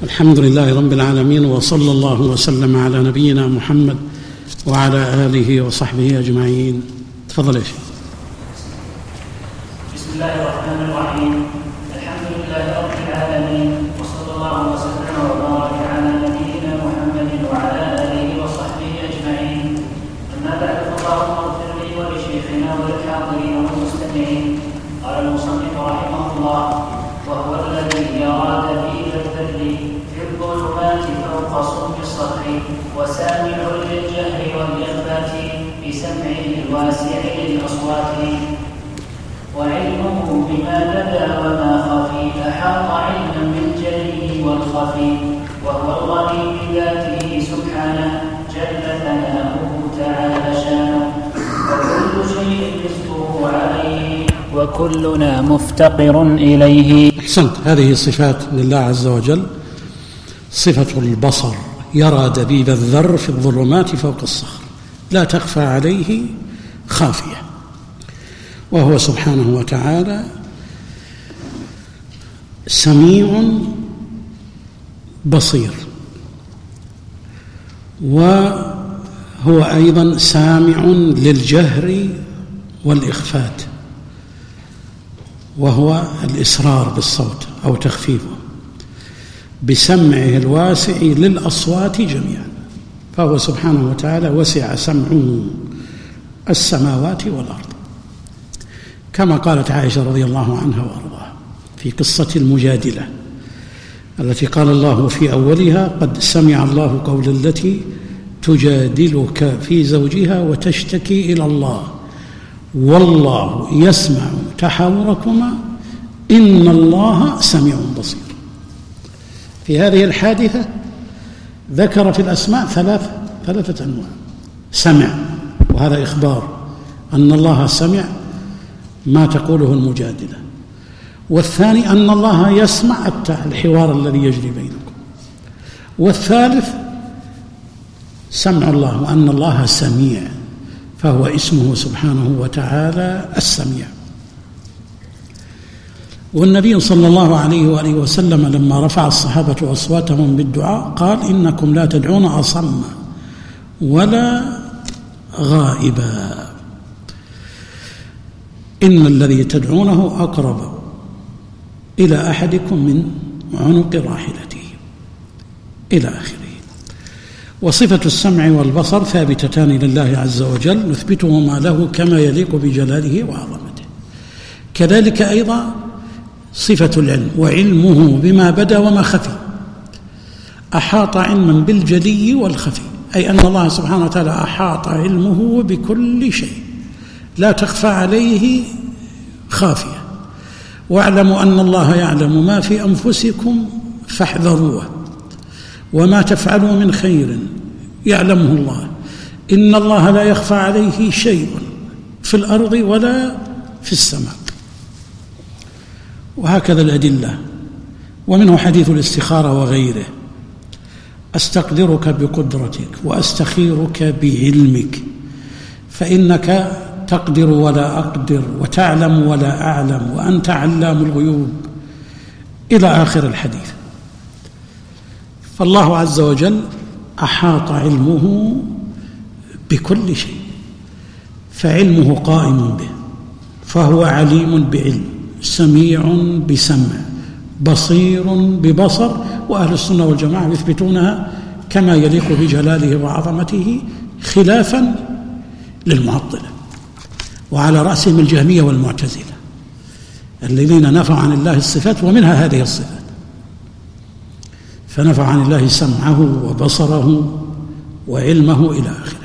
الحمد لله رب العالمين، وصلى الله وسلم على نبينا محمد وعلى آله وصحبه أجمعين. تفضل يا شيخ. بسم الله الرحمن الرحيم. الحمد لله رب العالمين، وصلى الله وسلم وبارك على نبينا محمد وعلى آله وصحبه أجمعين. أما بعد، فاللهم اغفر لي ولشيخنا وللحاضرين والمستمعين. قال المصنف رحمه الله: وهو الذي يرى دليل الذل في الظلمات فوق صم الصخر، وسامع للجهر والإخفات بسمعه الواسع للأصوات، وعلمه بما بدا وما خفي أحاط علما بالجلي والخفي، وهو الغني بذاته سبحانه جل ثناؤه تعالى شانه، وكل شيء رزقه عليه وكلنا مفتقر إليه. أحسنت. هذه صفات لله عز وجل: صفة البصر، يرى دبيب الذر في الظلمات فوق الصخر، لا تخفى عليه خافية. وهو سبحانه وتعالى سميع بصير، وهو أيضا سامع للجهر والإخفات، وهو الإسرار بالصوت أو تخفيفه، بسمعه الواسع للأصوات جميعا. فهو سبحانه وتعالى وسع سمعه السماوات والأرض، كما قالت عائشة رضي الله عنها وأرضاها في قصة المجادلة التي قال الله في أولها: قد سمع الله قول التي تجادلك في زوجها وتشتكي إلى الله والله يسمع تحاوركما إن الله سميع بصير. في هذه الحادثة ذكر في الأسماء ثلاثة أنواع: سمع، وهذا إخبار أن الله سمع ما تقوله المجادلة، والثاني أن الله يسمع الحوار الذي يجري بينكم، والثالث سمع الله وأن الله سميع، فهو اسمه سبحانه وتعالى السميع. والنبي صلى الله عليه وآله وسلم لما رفع الصحابة أصواتهم بالدعاء قال: إنكم لا تدعون أصم ولا غائبا، إن الذي تدعونه أقرب إلى أحدكم من عنق راحلته، إلى آخره. وصفة السمع والبصر ثابتتان لله عز وجل، نثبتهما له كما يليق بجلاله وعظمته. كذلك أيضا صفة العلم، وعلمه بما بدا وما خفي، أحاط علما بالجلي والخفي، أي أن الله سبحانه وتعالى أحاط علمه بكل شيء، لا تخفى عليه خافية. واعلموا أن الله يعلم ما في أنفسكم فاحذروه، وما تفعلوا من خير يعلمه الله، إن الله لا يخفى عليه شيء في الأرض ولا في السماء. وهكذا الأدلة، ومنه حديث الاستخارة وغيره: أستقدرك بقدرتك وأستخيرك بعلمك، فإنك تقدر ولا أقدر، وتعلم ولا أعلم، وأنت علام الغيوب، إلى آخر الحديث. فالله عز وجل أحاط علمه بكل شيء، فعلمه قائم به، فهو عليم بعلم، سميع بسمع، بصير ببصر. وأهل السنة والجماعة يثبتونها كما يليق بجلاله وعظمته، خلافا للمعطلة، وعلى رأسهم الجهمية والمعتزلة الذين نفوا عن الله الصفات، ومنها هذه الصفات، فنفوا عن الله سمعه وبصره وعلمه إلى آخره.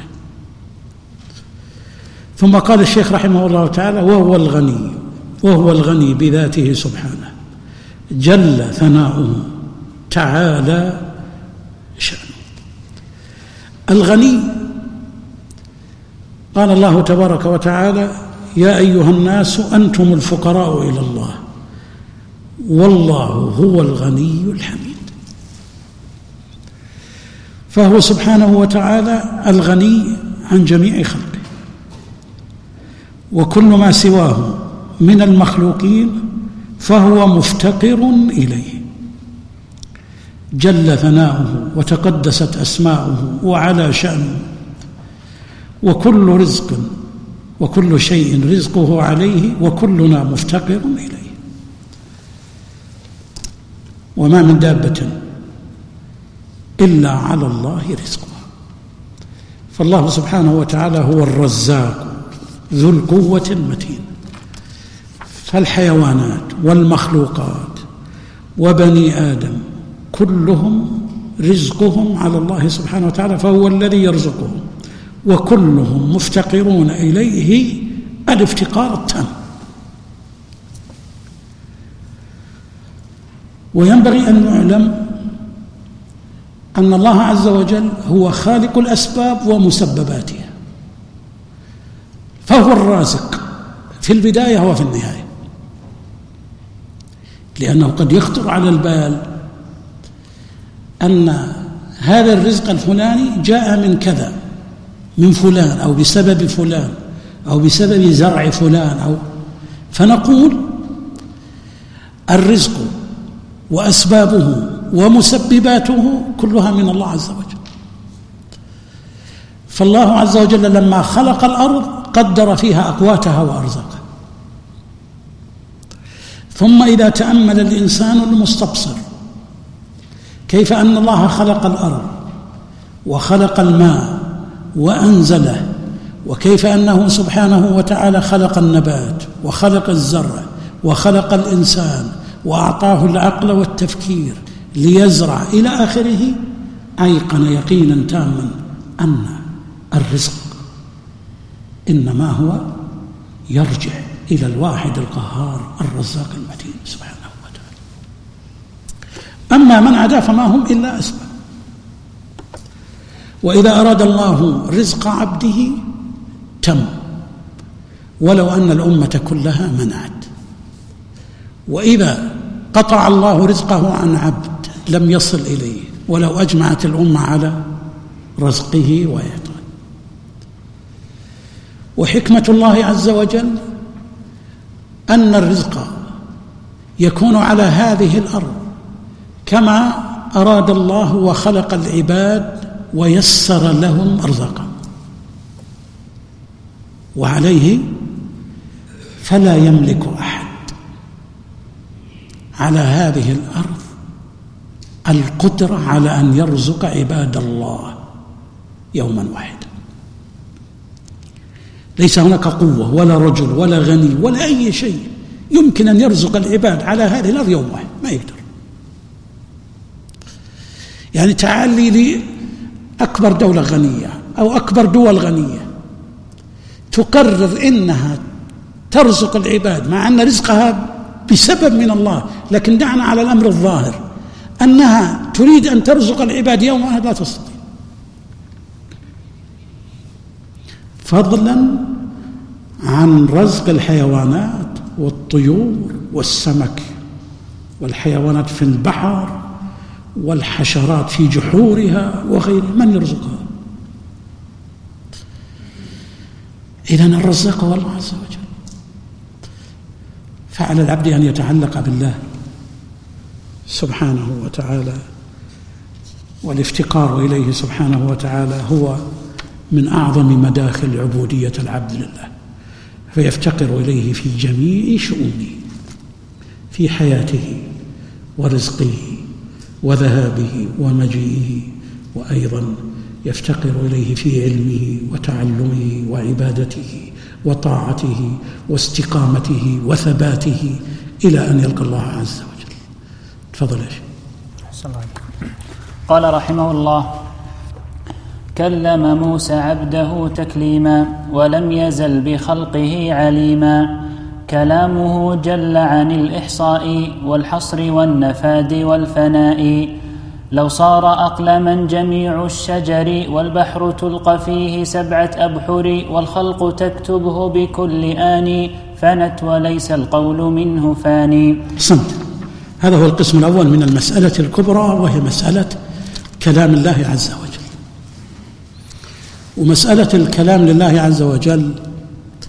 ثم قال الشيخ رحمه الله تعالى: وهو الغني بذاته سبحانه جل ثناؤه تعالى شأنه. الغني، قال الله تبارك وتعالى: يا أيها الناس أنتم الفقراء إلى الله والله هو الغني الحميد. فهو سبحانه وتعالى الغني عن جميع خلقه، وكل ما سواه من المخلوقين فهو مفتقر إليه، جل ثناؤه وتقدست أسماؤه وعلى شأنه، وكل رزق وكل شيء رزقه عليه وكلنا مفتقر إليه. وما من دابة إلا على الله رزقها. فالله سبحانه وتعالى هو الرزاق ذو القوة المتين. فالحيوانات والمخلوقات وبني آدم كلهم رزقهم على الله سبحانه وتعالى، فهو الذي يرزقهم، وكلهم مفتقرون إليه الافتقار التام. وينبغي أن نعلم أن الله عز وجل هو خالق الأسباب ومسبباتها، فهو الرازق في البداية وفي النهاية. لأنه قد يخطر على البال أن هذا الرزق الفلاني جاء من كذا، من فلان، أو بسبب فلان، أو بسبب زرع فلان، فنقول الرزق وأسبابه ومسبباته كلها من الله عز وجل. فالله عز وجل لما خلق الأرض قدر فيها أقواتها وأرزاقها. ثم إذا تأمل الإنسان المستبصر كيف أن الله خلق الأرض وخلق الماء وأنزله، وكيف أنه سبحانه وتعالى خلق النبات وخلق الزرع وخلق الإنسان وأعطاه العقل والتفكير ليزرع إلى آخره، أيقن يقينا تاما أن الرزق إنما هو يرجع إلى الواحد القهار الرزاق المتين سبحانه وتعالى. أما من عدا فما هم إلا أسباب. وإذا أراد الله رزق عبده تم، ولو أن الأمة كلها منعت. وإذا قطع الله رزقه عن عبد لم يصل إليه ولو أجمعت الأمة على رزقه وإعطائه. وحكمة الله عز وجل أن الرزق يكون على هذه الأرض كما أراد الله وخلق العباد ويسر لهم أرزاقهم، وعليه فلا يملك أحد على هذه الأرض القدرة على أن يرزق عباد الله يوما واحدا. ليس هناك قوة ولا رجل ولا غني ولا أي شيء يمكن أن يرزق العباد على هذه الأرض يوم واحد، ما يقدر. يعني تعال لي أكبر دولة غنية أو أكبر دول غنية تقرر إنها ترزق العباد مع أن رزقها بسبب من الله، لكن دعنا على الأمر الظاهر أنها تريد أن ترزق العباد يوم واحد لا تستطيع، فضلا عن رزق الحيوانات والطيور والسمك والحيوانات في البحر والحشرات في جحورها وغيره. من يرزقها؟ إذن الرزاق هو الله عز وجل. فعلى العبد أن يتعلق بالله سبحانه وتعالى، والافتقار إليه سبحانه وتعالى هو من أعظم مداخل عبودية العبد لله، فيفتقر إليه في جميع شؤونه، في حياته ورزقه وذهابه ومجيئه، وأيضا يفتقر إليه في علمه وتعلمه وعبادته وطاعته واستقامته وثباته إلى أن يلقى الله عز وجل. تفضل يا شيخ. قال رحمه الله: كلم موسى عبده تكليما ولم يزل بخلقه عليما، كلامه جل عن الإحصاء والحصر والنفاد والفناء، لو صار أقلما جميع الشجر والبحر تلقى فيه 7 أبحر، والخلق تكتبه بكل آن، فنت وليس القول منه فاني. صمت. هذا هو القسم الأول من المسألة الكبرى، وهي مسألة كلام الله عز وجل. ومسألة الكلام لله عز وجل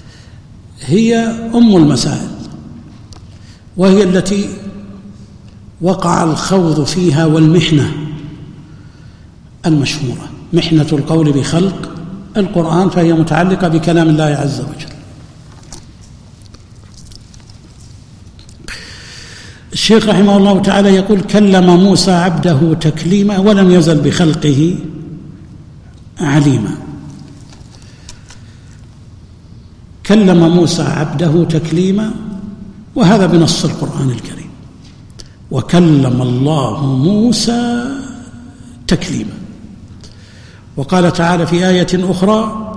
هي أم المسائل، وهي التي وقع الخوض فيها والمحنة المشهورة، محنة القول بخلق القرآن، فهي متعلقة بكلام الله عز وجل. الشيخ رحمه الله تعالى يقول: كلم موسى عبده تكليما ولم يزل بخلقه عليما. كلم موسى عبده تكليما، وهذا بنص القرآن الكريم، وكلم الله موسى تكليما. وقال تعالى في آية أخرى: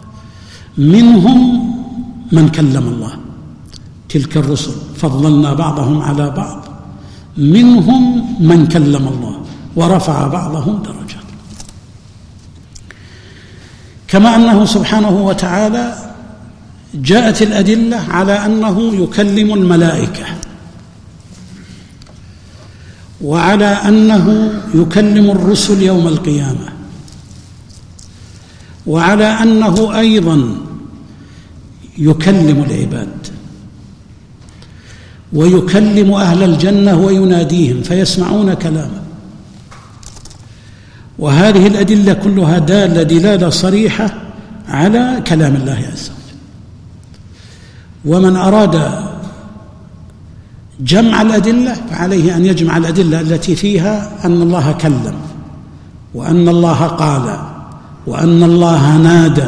منهم من كلم الله، تلك الرسل فضلنا بعضهم على بعض، منهم من كلم الله ورفع بعضهم درجات. كما أنه سبحانه وتعالى جاءت الأدلة على أنه يكلم الملائكة، وعلى أنه يكلم الرسل يوم القيامة، وعلى أنه أيضا يكلم العباد ويكلم أهل الجنة ويناديهم فيسمعون كلامه. وهذه الأدلة كلها دالة دلالة صريحة على كلام الله عز وجل. ومن أراد جمع الأدلة فعليه أن يجمع الأدلة التي فيها أن الله كلم، وأن الله قال، وأن الله نادى،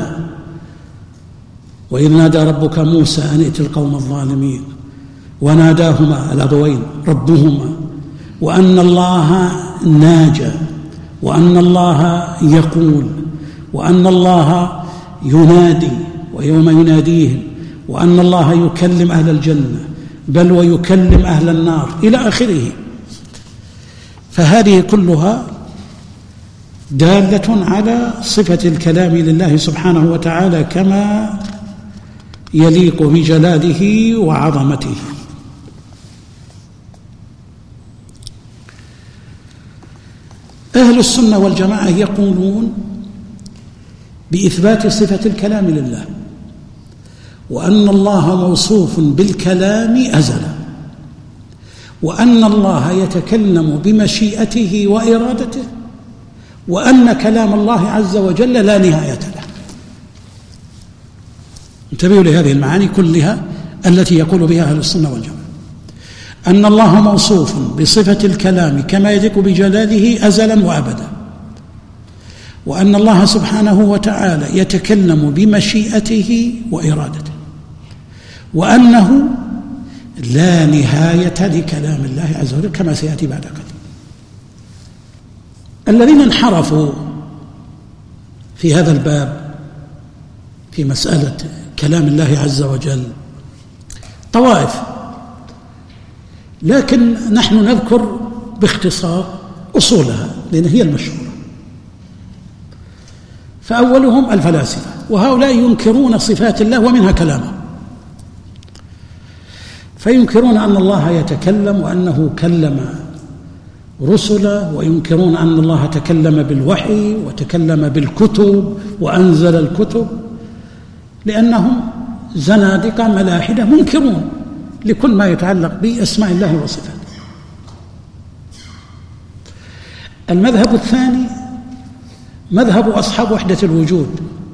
وإذ نادى ربك موسى أن ائت القوم الظالمين، وناداهما الأبوين ربهما، وأن الله ناجى، وأن الله يقول، وأن الله ينادي ويوم يناديهم، وأن الله يكلم أهل الجنة بل ويكلم أهل النار إلى آخره. فهذه كلها دالة على صفة الكلام لله سبحانه وتعالى كما يليق بجلاله وعظمته. أهل السنة والجماعة يقولون بإثبات صفة الكلام لله، وأن الله موصوف بالكلام أزلا، وأن الله يتكلم بمشيئته وإرادته، وأن كلام الله عز وجل لا نهاية له. انتبهوا لهذه المعاني كلها التي يقول بها أهل السنة والجماعة: أن الله موصوف بصفة الكلام كما يليق بجلاله أزلا وأبدا، وأن الله سبحانه وتعالى يتكلم بمشيئته وإرادته، وأنه لا نهاية لكلام الله عز وجل كما سيأتي بعد قليل. الذين انحرفوا في هذا الباب في مسألة كلام الله عز وجل طوائف، لكن نحن نذكر باختصار أصولها لأن هي المشهورة. فأولهم الفلاسفة، وهؤلاء ينكرون صفات الله ومنها كلامه، فينكرون أن الله يتكلم وأنه كلم رسله، وينكرون أن الله تكلم بالوحي وتكلم بالكتب وأنزل الكتب، لأنهم زنادقة ملاحدة منكرون لكل ما يتعلق بأسماء الله وصفاته. المذهب الثاني مذهب أصحاب وحدة الوجود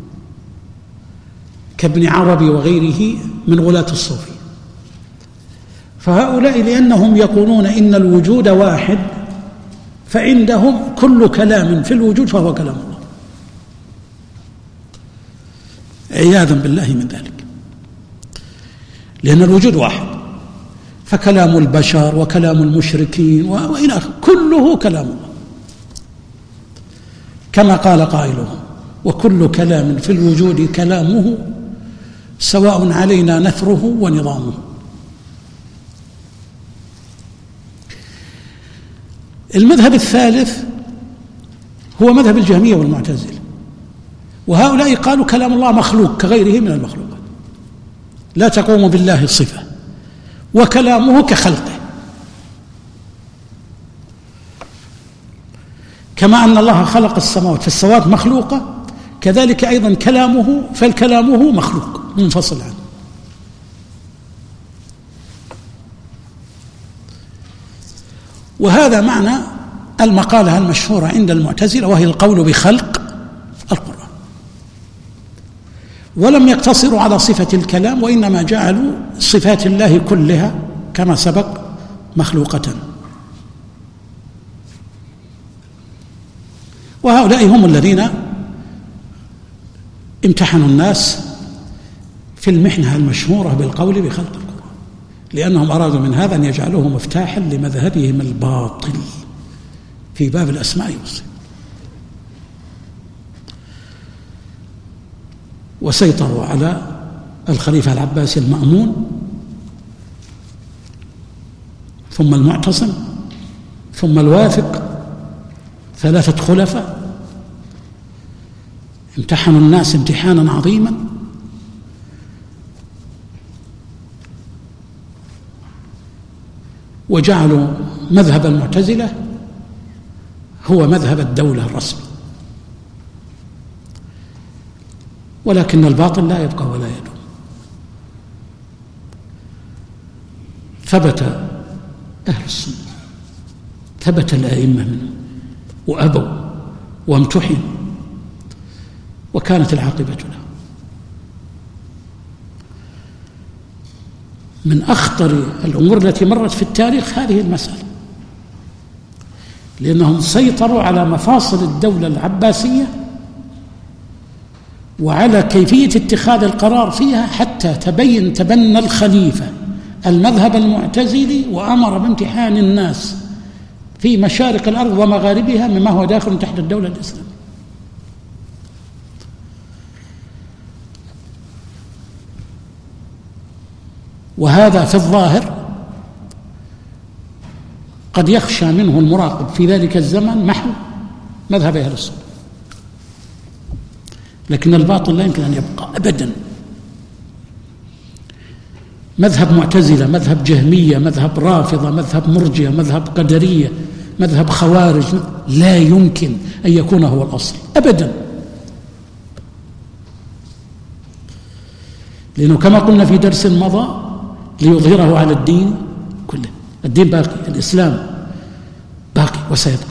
كابن عربي وغيره من غلاة الصوفية. فهؤلاء لأنهم يقولون إن الوجود واحد، فعندهم كل كلام في الوجود فهو كلام الله، عياذا بالله من ذلك، لأن الوجود واحد، فكلام البشر وكلام المشركين وإلى آخره كله كلام الله، كما قال قائلهم: وكل كلام في الوجود كلامه سواء علينا نثره ونظامه. المذهب الثالث هو مذهب الجهمية والمعتزلة، وهؤلاء قالوا كلام الله مخلوق كغيره من المخلوقات، لا تقوم بالله الصفة، وكلامه كخلقه، كما أن الله خلق السماوات فالسماوات مخلوقة، كذلك أيضا كلامه فالكلامه مخلوق منفصل عنه. وهذا معنى المقالة المشهورة عند المعتزلة، وهي القول بخلق القرآن. ولم يقتصروا على صفة الكلام، وإنما جعلوا صفات الله كلها كما سبق مخلوقة. وهؤلاء هم الذين امتحنوا الناس في المحنة المشهورة بالقول بخلق القرآن، لأنهم أرادوا من هذا أن يجعلوه مفتاحا لمذهبهم الباطل في باب الأسماء والصفات. وسيطروا على الخليفة العباسي المأمون، ثم المعتصم، ثم الواثق، 3 خلفاء امتحنوا الناس امتحانا عظيما. وجعلوا مذهب المعتزلة هو مذهب الدولة الرسمي، ولكن الباطل لا يبقى ولا يدوم. ثبت أهل السنة، ثبت الأئمة منهم وأبوا وامتحنوا، وكانت العاقبة لهم. من أخطر الأمور التي مرت في التاريخ هذه المسألة، لأنهم سيطروا على مفاصل الدولة العباسية وعلى كيفية اتخاذ القرار فيها، حتى تبنى الخليفة المذهب المعتزلي وأمر بامتحان الناس في مشارق الأرض ومغاربها مما هو داخل تحت الدولة الإسلامية. وهذا في الظاهر قد يخشى منه المراقب في ذلك الزمن محو مذهب أهل السنة، لكن الباطل لا يمكن أن يبقى أبدا. مذهب معتزلة، مذهب جهمية، مذهب رافضة، مذهب مرجئة، مذهب قدرية، مذهب خوارج، لا يمكن أن يكون هو الأصل أبدا، لأنه كما قلنا في درس مضى ليظهره على الدين كله. الدين باقي، الإسلام باقي وسيبقى،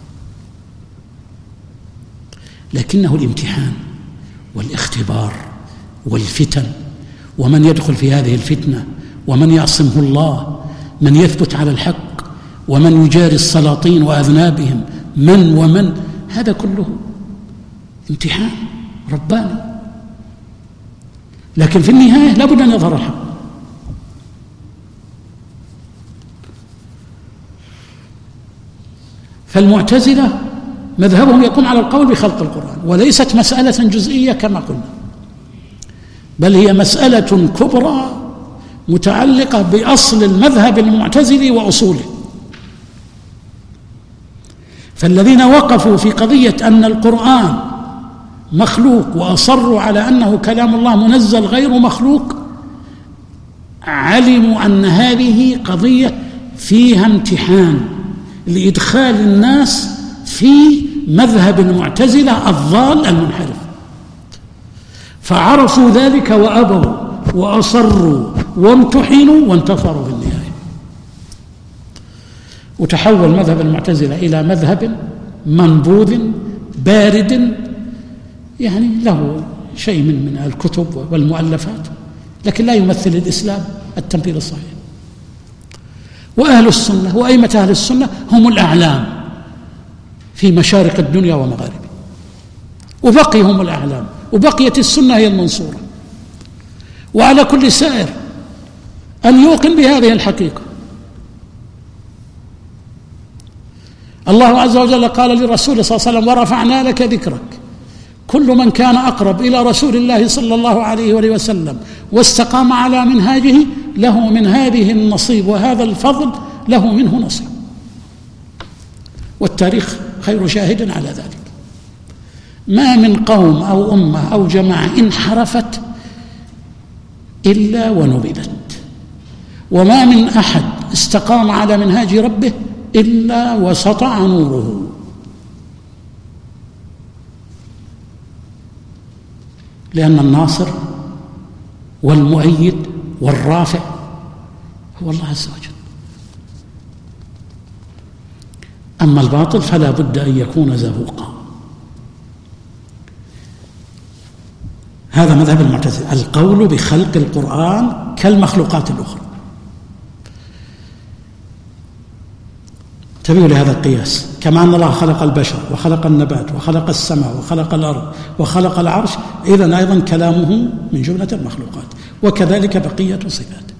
لكنه الامتحان والاختبار والفتن، ومن يدخل في هذه الفتنة، ومن يعصمه الله، من يثبت على الحق، ومن يجاري السلاطين وأذنابهم، ومن هذا كله امتحان رباني. لكن في النهاية لابد أن يظهر الحق. فالمعتزلة مذهبهم يقوم على القول بخلق القرآن، وليست مسألة جزئية كما قلنا، بل هي مسألة كبرى متعلقة بأصل المذهب المعتزلي وأصوله. فالذين وقفوا في قضية أن القرآن مخلوق وأصروا على أنه كلام الله منزل غير مخلوق، علموا أن هذه قضية فيها امتحان لإدخال الناس في مذهب المعتزلة الضال المنحرف، فعرفوا ذلك وأبوا وأصروا وامتحنوا وانتصروا في النهاية. وتحول مذهب المعتزلة إلى مذهب منبوذ بارد، يعني له شيء من الكتب والمؤلفات، لكن لا يمثل الإسلام التمثيل الصحيح. وأهل السنة وأئمة أهل السنة هم الأعلام في مشارق الدنيا ومغاربها، وبقي هم الأعلام، وبقيت السنة هي المنصورة. وعلى كل سائر أن يوقن بهذه الحقيقة. الله عز وجل قال لرسوله صلى الله عليه وسلم: ورفعنا لك ذكرك. كل من كان أقرب إلى رسول الله صلى الله عليه وسلم واستقام على منهاجه له من هذه النصيب، وهذا الفضل له منه نصيب. والتاريخ خير شاهد على ذلك. ما من قوم أو أمة أو جماعة انحرفت إلا ونبذت، وما من أحد استقام على منهاج ربه إلا وسطع نوره. لأن الناصر والمؤيد والرافع هو الله عز وجل. أما الباطل فلا بد أن يكون زهوقا. هذا مذهب المعتزلة، القول بخلق القرآن كالمخلوقات الأخرى. انتبهوا لهذا القياس، كما أن الله خلق البشر وخلق النبات وخلق السماء وخلق الأرض وخلق العرش، إذن أيضا كلامه من جملة المخلوقات، وكذلك بقية صفاته.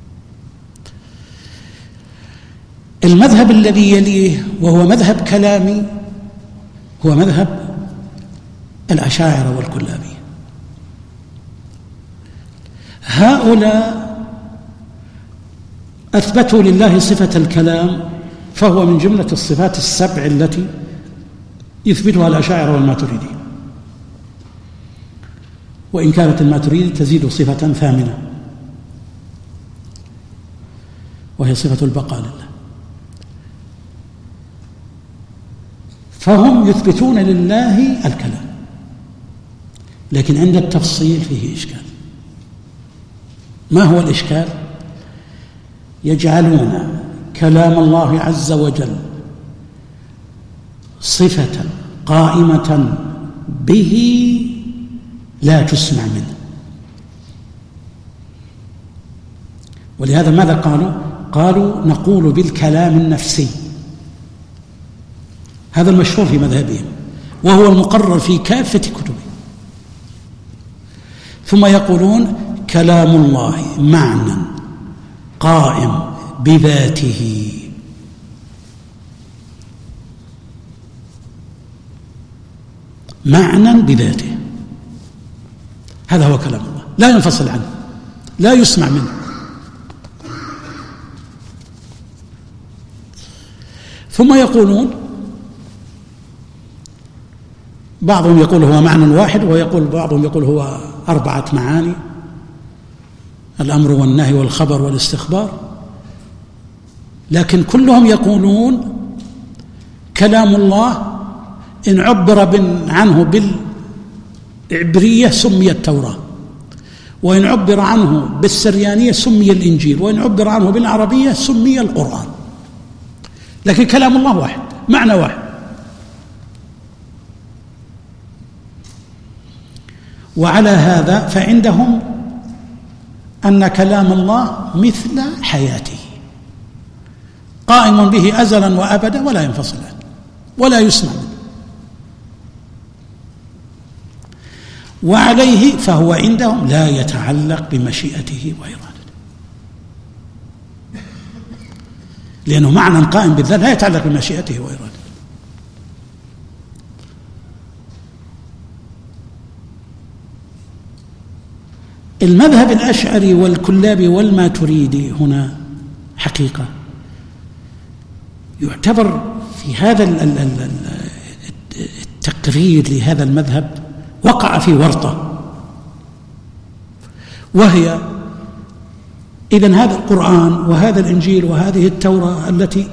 المذهب الذي يليه وهو مذهب كلامي هو مذهب الأشاعرة والكلابية. هؤلاء أثبتوا لله صفة الكلام، فهو من جملة الصفات السبع التي يثبتها الأشاعرة والماتريدية، وإن كانت الماتريدية تزيد صفة ثامنة وهي صفة البقاء لله. فهم يثبتون لله الكلام، لكن عند التفصيل فيه إشكال. ما هو الإشكال؟ يجعلون كلام الله عز وجل صفة قائمة به لا تسمع منه. ولهذا ماذا قالوا نقول بالكلام النفسي، هذا المشهور في مذهبهم وهو المقرر في كافة كتبهم. ثم يقولون كلام الله معنى قائم بذاته، معنى بذاته، هذا هو كلام الله، لا ينفصل عنه، لا يسمع منه. ثم يقولون، بعضهم يقول هو معنى واحد، بعضهم يقول هو 4 معاني: الأمر والنهي والخبر والاستخبار. لكن كلهم يقولون كلام الله إن عبر عنه بالعبرية سمي التوراة، وإن عبر عنه بالسريانية سمي الإنجيل، وإن عبر عنه بالعربية سمي القرآن. لكن كلام الله واحد، معنى واحد. وعلى هذا فعندهم أن كلام الله مثل حياته، قائم به أزلا وأبدا ولا ينفصل عنه ولا يسمع منه. وعليه فهو عندهم لا يتعلق بمشيئته وإرادته، لأنه معنى قائم بالذات لا يتعلق بمشيئته وإرادته. المذهب الأشعري والكلابي والماتريدي هنا حقيقة يعتبر في هذا التقرير لهذا المذهب وقع في ورطة، وهي إذن هذا القرآن وهذا الإنجيل وهذه التوراة التي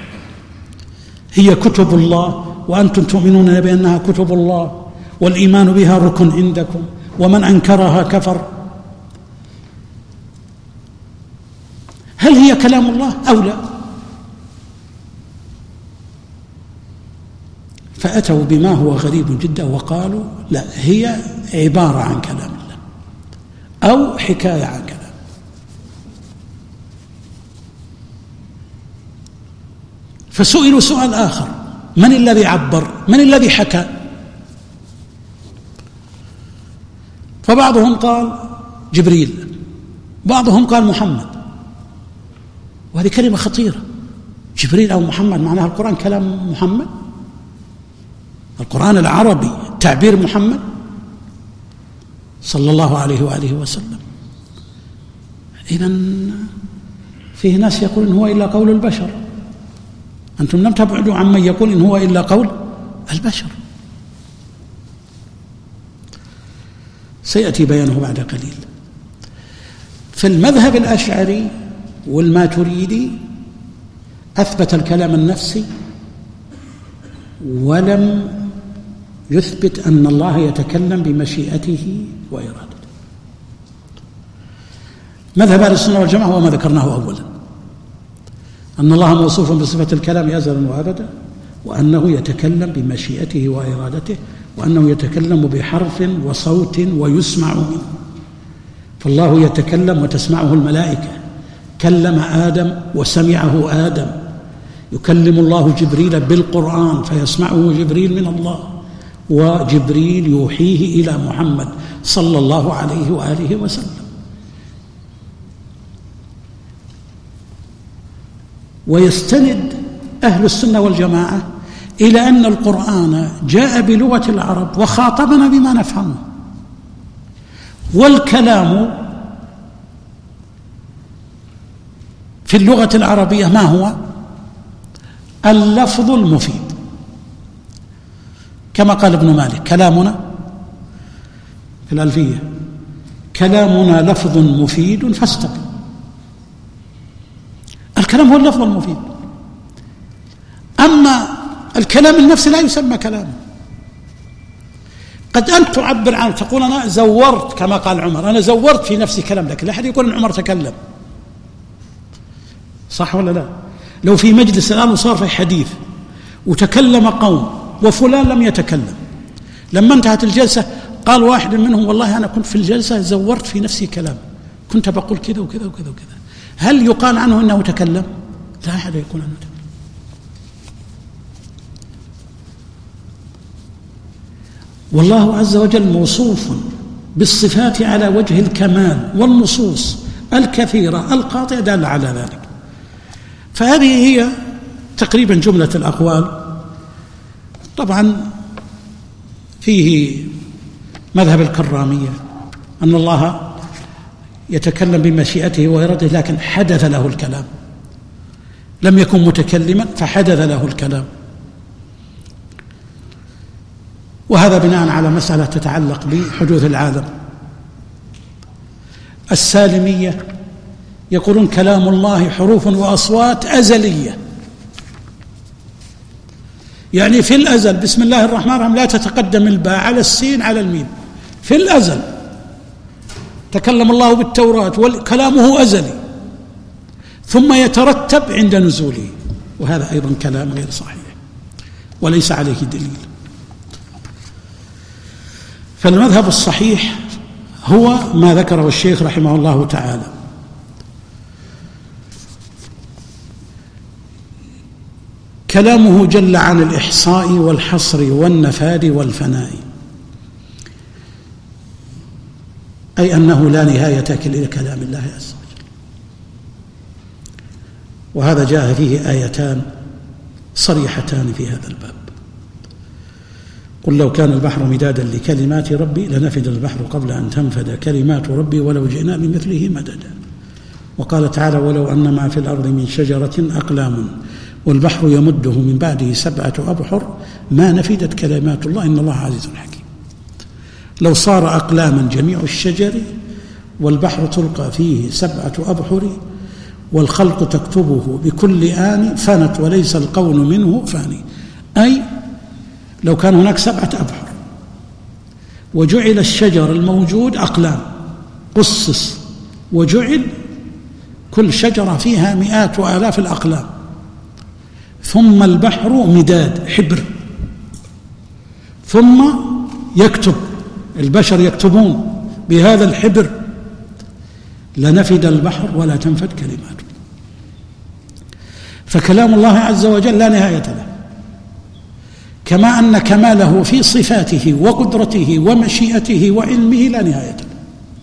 هي كتب الله، وأنتم تؤمنون بأنها كتب الله والإيمان بها ركن عندكم، ومن أنكرها كفر، هل هي كلام الله أو لا؟ فأتوا بما هو غريب جدا وقالوا لا، هي عبارة عن كلام الله أو حكاية عن كلام. فسئلوا سؤال آخر: من الذي عبر؟ من الذي حكى؟ فبعضهم قال جبريل، بعضهم قال محمد، وهذه كلمة خطيرة. جبريل أو محمد معناها القرآن كلام محمد، القرآن العربي تعبير محمد صلى الله عليه وآله وسلم. إذن فيه ناس يقول إن هو إلا قول البشر، أنتم لم تبعدوا عمن يقول إن هو إلا قول البشر. سيأتي بيانه بعد قليل. في المذهب الأشعري والماتريدي أثبت الكلام النفسي ولم يثبت أن الله يتكلم بمشيئته وإرادته. مذهب أهل السنة والجماعة هو ما ذكرناه أولا، أن الله موصوف بصفة الكلام أزلا وأبدا، وأنه يتكلم بمشيئته وإرادته، وأنه يتكلم بحرف وصوت ويسمع منه. فالله يتكلم وتسمعه الملائكة، كلم آدم وسمعه آدم، يكلم الله جبريل بالقرآن فيسمعه جبريل من الله، وجبريل يوحيه إلى محمد صلى الله عليه وآله وسلم. ويستند أهل السنة والجماعة إلى أن القرآن جاء بلغة العرب وخاطبنا بما نفهمه. والكلام في اللغة العربية ما هو؟ اللفظ المفيد، كما قال ابن مالك: كلامنا في الألفية كلامنا لفظ مفيد فاستقم. الكلام هو اللفظ المفيد، أما الكلام النفسي لا يسمى كلاما. قد أنت تعبر عنه، تقول أنا زورت، كما قال عمر: أنا زورت في نفسي كلام، لكن لا أحد يقول أن عمر تكلم. صح ولا لا؟ لو في مجلس الآن وصار في حديث وتكلم قوم وفلان لم يتكلم، لما انتهت الجلسة قال واحد منهم: والله أنا كنت في الجلسة زورت في نفسي كلام، كنت بقول كذا وكذا وكذا وكذا. هل يقال عنه أنه تكلم؟ لا أحد يقول عنه تكلم. والله عز وجل موصوف بالصفات على وجه الكمال، والنصوص الكثيرة القاطعة دالة على ذلك. فهذه هي تقريبا جملة الأقوال. طبعا فيه مذهب الكرامية أن الله يتكلم بمشيئته وإرادته، لكن حدث له الكلام، لم يكن متكلما فحدث له الكلام، وهذا بناء على مسألة تتعلق بحدوث العالم. السالمية يقولون كلام الله حروف وأصوات أزلية، يعني في الأزل بسم الله الرحمن الرحيم لا تتقدم الباء على السين على الميم، في الأزل تكلم الله بالتوراة وكلامه أزلي، ثم يترتب عند نزوله، وهذا أيضا كلام غير صحيح وليس عليه دليل. فالمذهب الصحيح هو ما ذكره الشيخ رحمه الله تعالى: كلامه جل عن الإحصاء والحصر والنفاد والفناء، أي أنه لا نهاية لكلام الله عز وجل. وهذا جاء فيه آيتان صريحتان في هذا الباب: قل لو كان البحر مدادا لكلمات ربي لنفد البحر قبل أن تنفد كلمات ربي ولو جئنا بمثله مددا. وقال تعالى: ولو أن ما في الأرض من شجرة أقلام والبحر يمده من بعده 7 أبحر ما نفدت كلمات الله إن الله عزيز حكيم. لو صار أقلاما جميع الشجر والبحر تلقى فيه 7 أبحر والخلق تكتبه بكل آن فنت وليس القول منه فاني، أي لو كان هناك 7 أبحر وجعل الشجر الموجود أقلام قصص، وجعل كل شجرة فيها مئات وآلاف الأقلام، ثم البحر مداد حبر، ثم يكتب البشر يكتبون بهذا الحبر، لنفد البحر ولا تنفد كلماته. فكلام الله عز وجل لا نهاية له، كما أن كماله في صفاته وقدرته ومشيئته وعلمه لا نهاية له،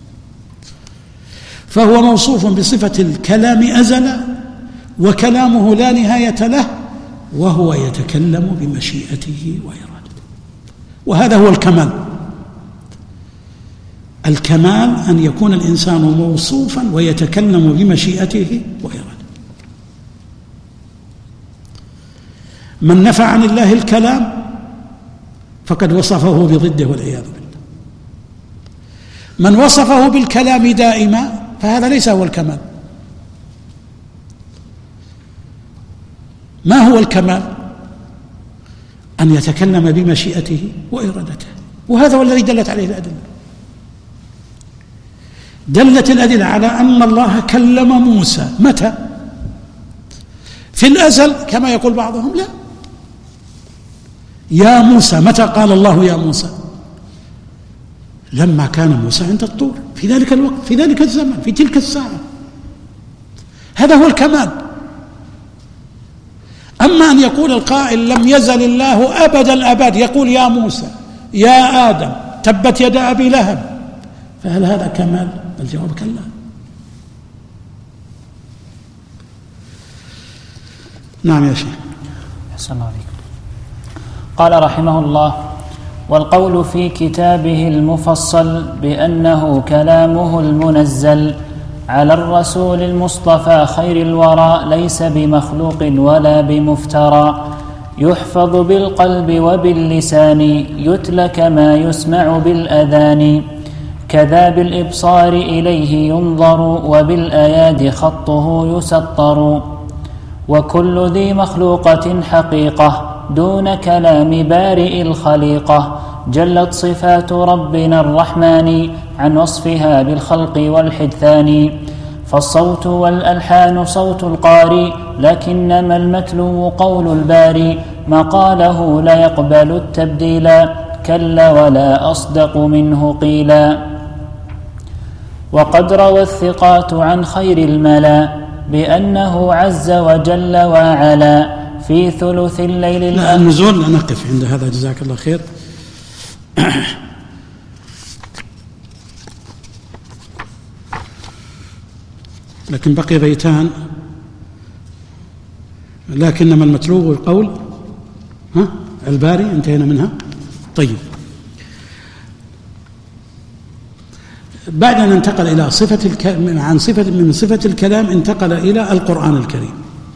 فهو موصوف بصفة الكلام أزلا، وكلامه لا نهاية له، وهو يتكلم بمشيئته وإرادته. وهذا هو الكمال. الكمال أن يكون الإنسان موصوفا ويتكلم بمشيئته وإرادته. من نفى عن الله الكلام فقد وصفه بضده والعياذ بالله. من وصفه بالكلام دائما فهذا ليس هو الكمال. ما هو الكمال؟ أن يتكلم بمشيئته وإرادته، وهذا هو الذي دلت عليه الأدلة. دلت الأدلة على أن الله كلم موسى متى؟ في الأزل كما يقول بعضهم؟ لا، يا موسى. متى قال الله يا موسى؟ لما كان موسى عند الطور، في ذلك الوقت، في ذلك الزمن، في تلك الساعة. هذا هو الكمال. أما أن يقول القائل لم يزل الله أبد الأبد يقول يا موسى يا آدم تبت يد أبي لهب، فهل هذا كمال؟ الجواب كلا. نعم يا شيخ. أحسن الله عليكم. قال رحمه الله: والقول في كتابه المفصل بأنه كلامه المنزل على الرسول المصطفى خير الورى ليس بمخلوق ولا بمفترى، يحفظ بالقلب وباللسان، يتلى كما يسمع بالأذان، كذا بالإبصار إليه ينظر، وبالأياد خطه يسطر، وكل ذي مخلوقة حقيقة دون كلام بارئ الخليقة، جلت صفات ربنا الرحمن عن وصفها بالخلق والحدثان، فالصوت والألحان صوت القاري، لكنما المتلو قول الباري، ما قاله لا يقبل التبديلا، كلا ولا أصدق منه قيلا. وقد روى الثقات عن خير الملا بأنه عز وجل وعلا في ثلث الليل لا النزول لا نقف عند هذا، جزاك الله خير. لكن بقي بيتان، لكنما المتلو القول الباري، انتهينا منها. طيب، بعد أن انتقل إلى عن صفة من صفة الكلام انتقل إلى القرآن الكريم،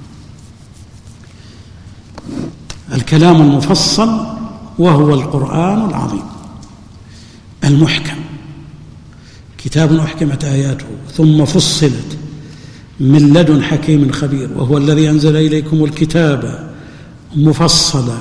الكلام المفصل، وهو القرآن العظيم المحكم، كتاب أحكمت آياته ثم فصلت من لدن حكيم خبير، وهو الذي أنزل إليكم الكتاب مفصلا.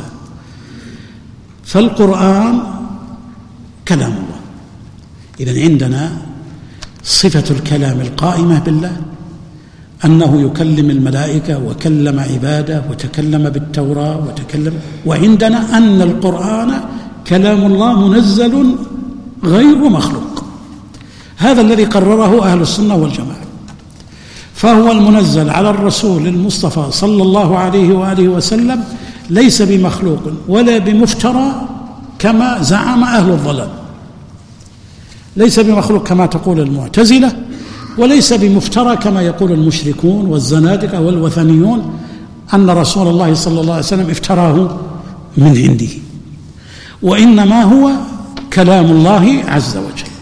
فالقرآن كلام الله. إذن عندنا صفة الكلام القائمة بالله، أنه يكلم الملائكة وكلم عباده وتكلم بالتوراة وعندنا أن القرآن كلام الله منزل غير مخلوق. هذا الذي قرره أهل السنة والجماعة. فهو المنزل على الرسول المصطفى صلى الله عليه وآله وسلم ليس بمخلوق ولا بمفترى كما زعم أهل الضلال، ليس بمخلوق كما تقول المعتزلة، وليس بمفترى كما يقول المشركون والزنادقة والوثنيون أن رسول الله صلى الله عليه وسلم افتراه من عنده، وإنما هو كلام الله عز وجل.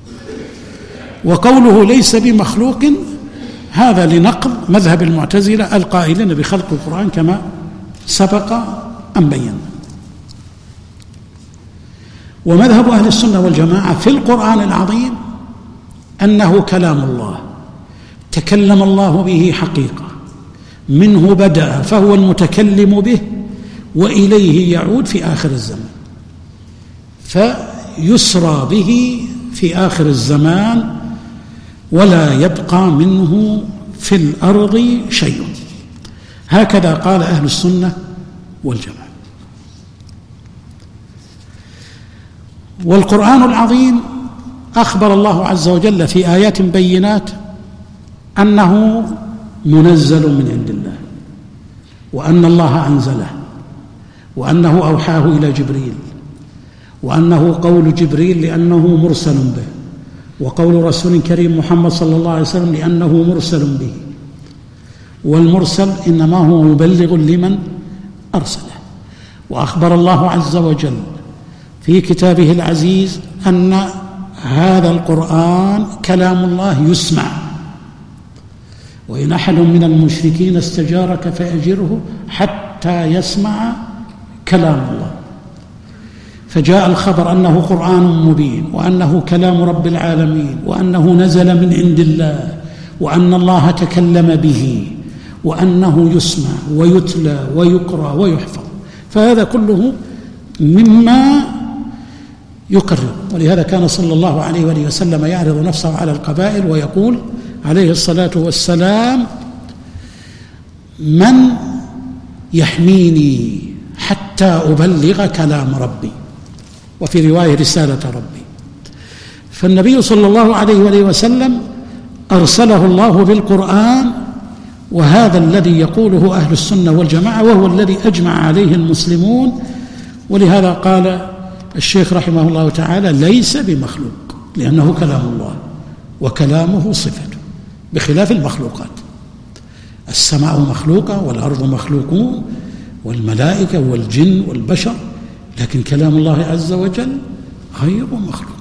وقوله ليس بمخلوق هذا لنقض مذهب المعتزلة القائلين بخلق القرآن كما سبق أن بينا. ومذهب أهل السنة والجماعة في القرآن العظيم أنه كلام الله، تكلم الله به حقيقة، منه بدأ فهو المتكلم به، وإليه يعود في آخر الزمان، فيسرى به في آخر الزمان ولا يبقى منه في الأرض شيء. هكذا قال أهل السنة والجماعة. والقرآن العظيم أخبر الله عز وجل في آيات بينات أنه منزل من عند الله، وأن الله أنزله، وأنه أوحاه إلى جبريل، وأنه قول جبريل لأنه مرسل به، وقول رسول كريم محمد صلى الله عليه وسلم لأنه مرسل به، والمرسل إنما هو مبلغ لمن أرسله. وأخبر الله عز وجل في كتابه العزيز أن هذا القرآن كلام الله يسمع، وإن أحد من المشركين استجارك فأجره حتى يسمع كلام الله. فجاء الخبر أنه قرآن مبين، وأنه كلام رب العالمين، وأنه نزل من عند الله، وأن الله تكلم به، وأنه يسمع ويتلى ويقرأ ويحفظ. فهذا كله مما يكرر. ولهذا كان صلى الله عليه وآله وسلم يعرض نفسه على القبائل ويقول عليه الصلاة والسلام: من يحميني حتى حتى أبلغ كلام ربي، وفي رواية رسالة ربي. فالنبي صلى الله عليه وآله وسلم أرسله الله بالقرآن، وهذا الذي يقوله أهل السنة والجماعة، وهو الذي أجمع عليه المسلمون. ولهذا قال الشيخ رحمه الله تعالى: ليس بمخلوق، لأنه كلام الله وكلامه صفته، بخلاف المخلوقات. السماء مخلوقة والأرض مخلوقون والملائكة والجن والبشر، لكن كلام الله عز وجل غير مخلوق.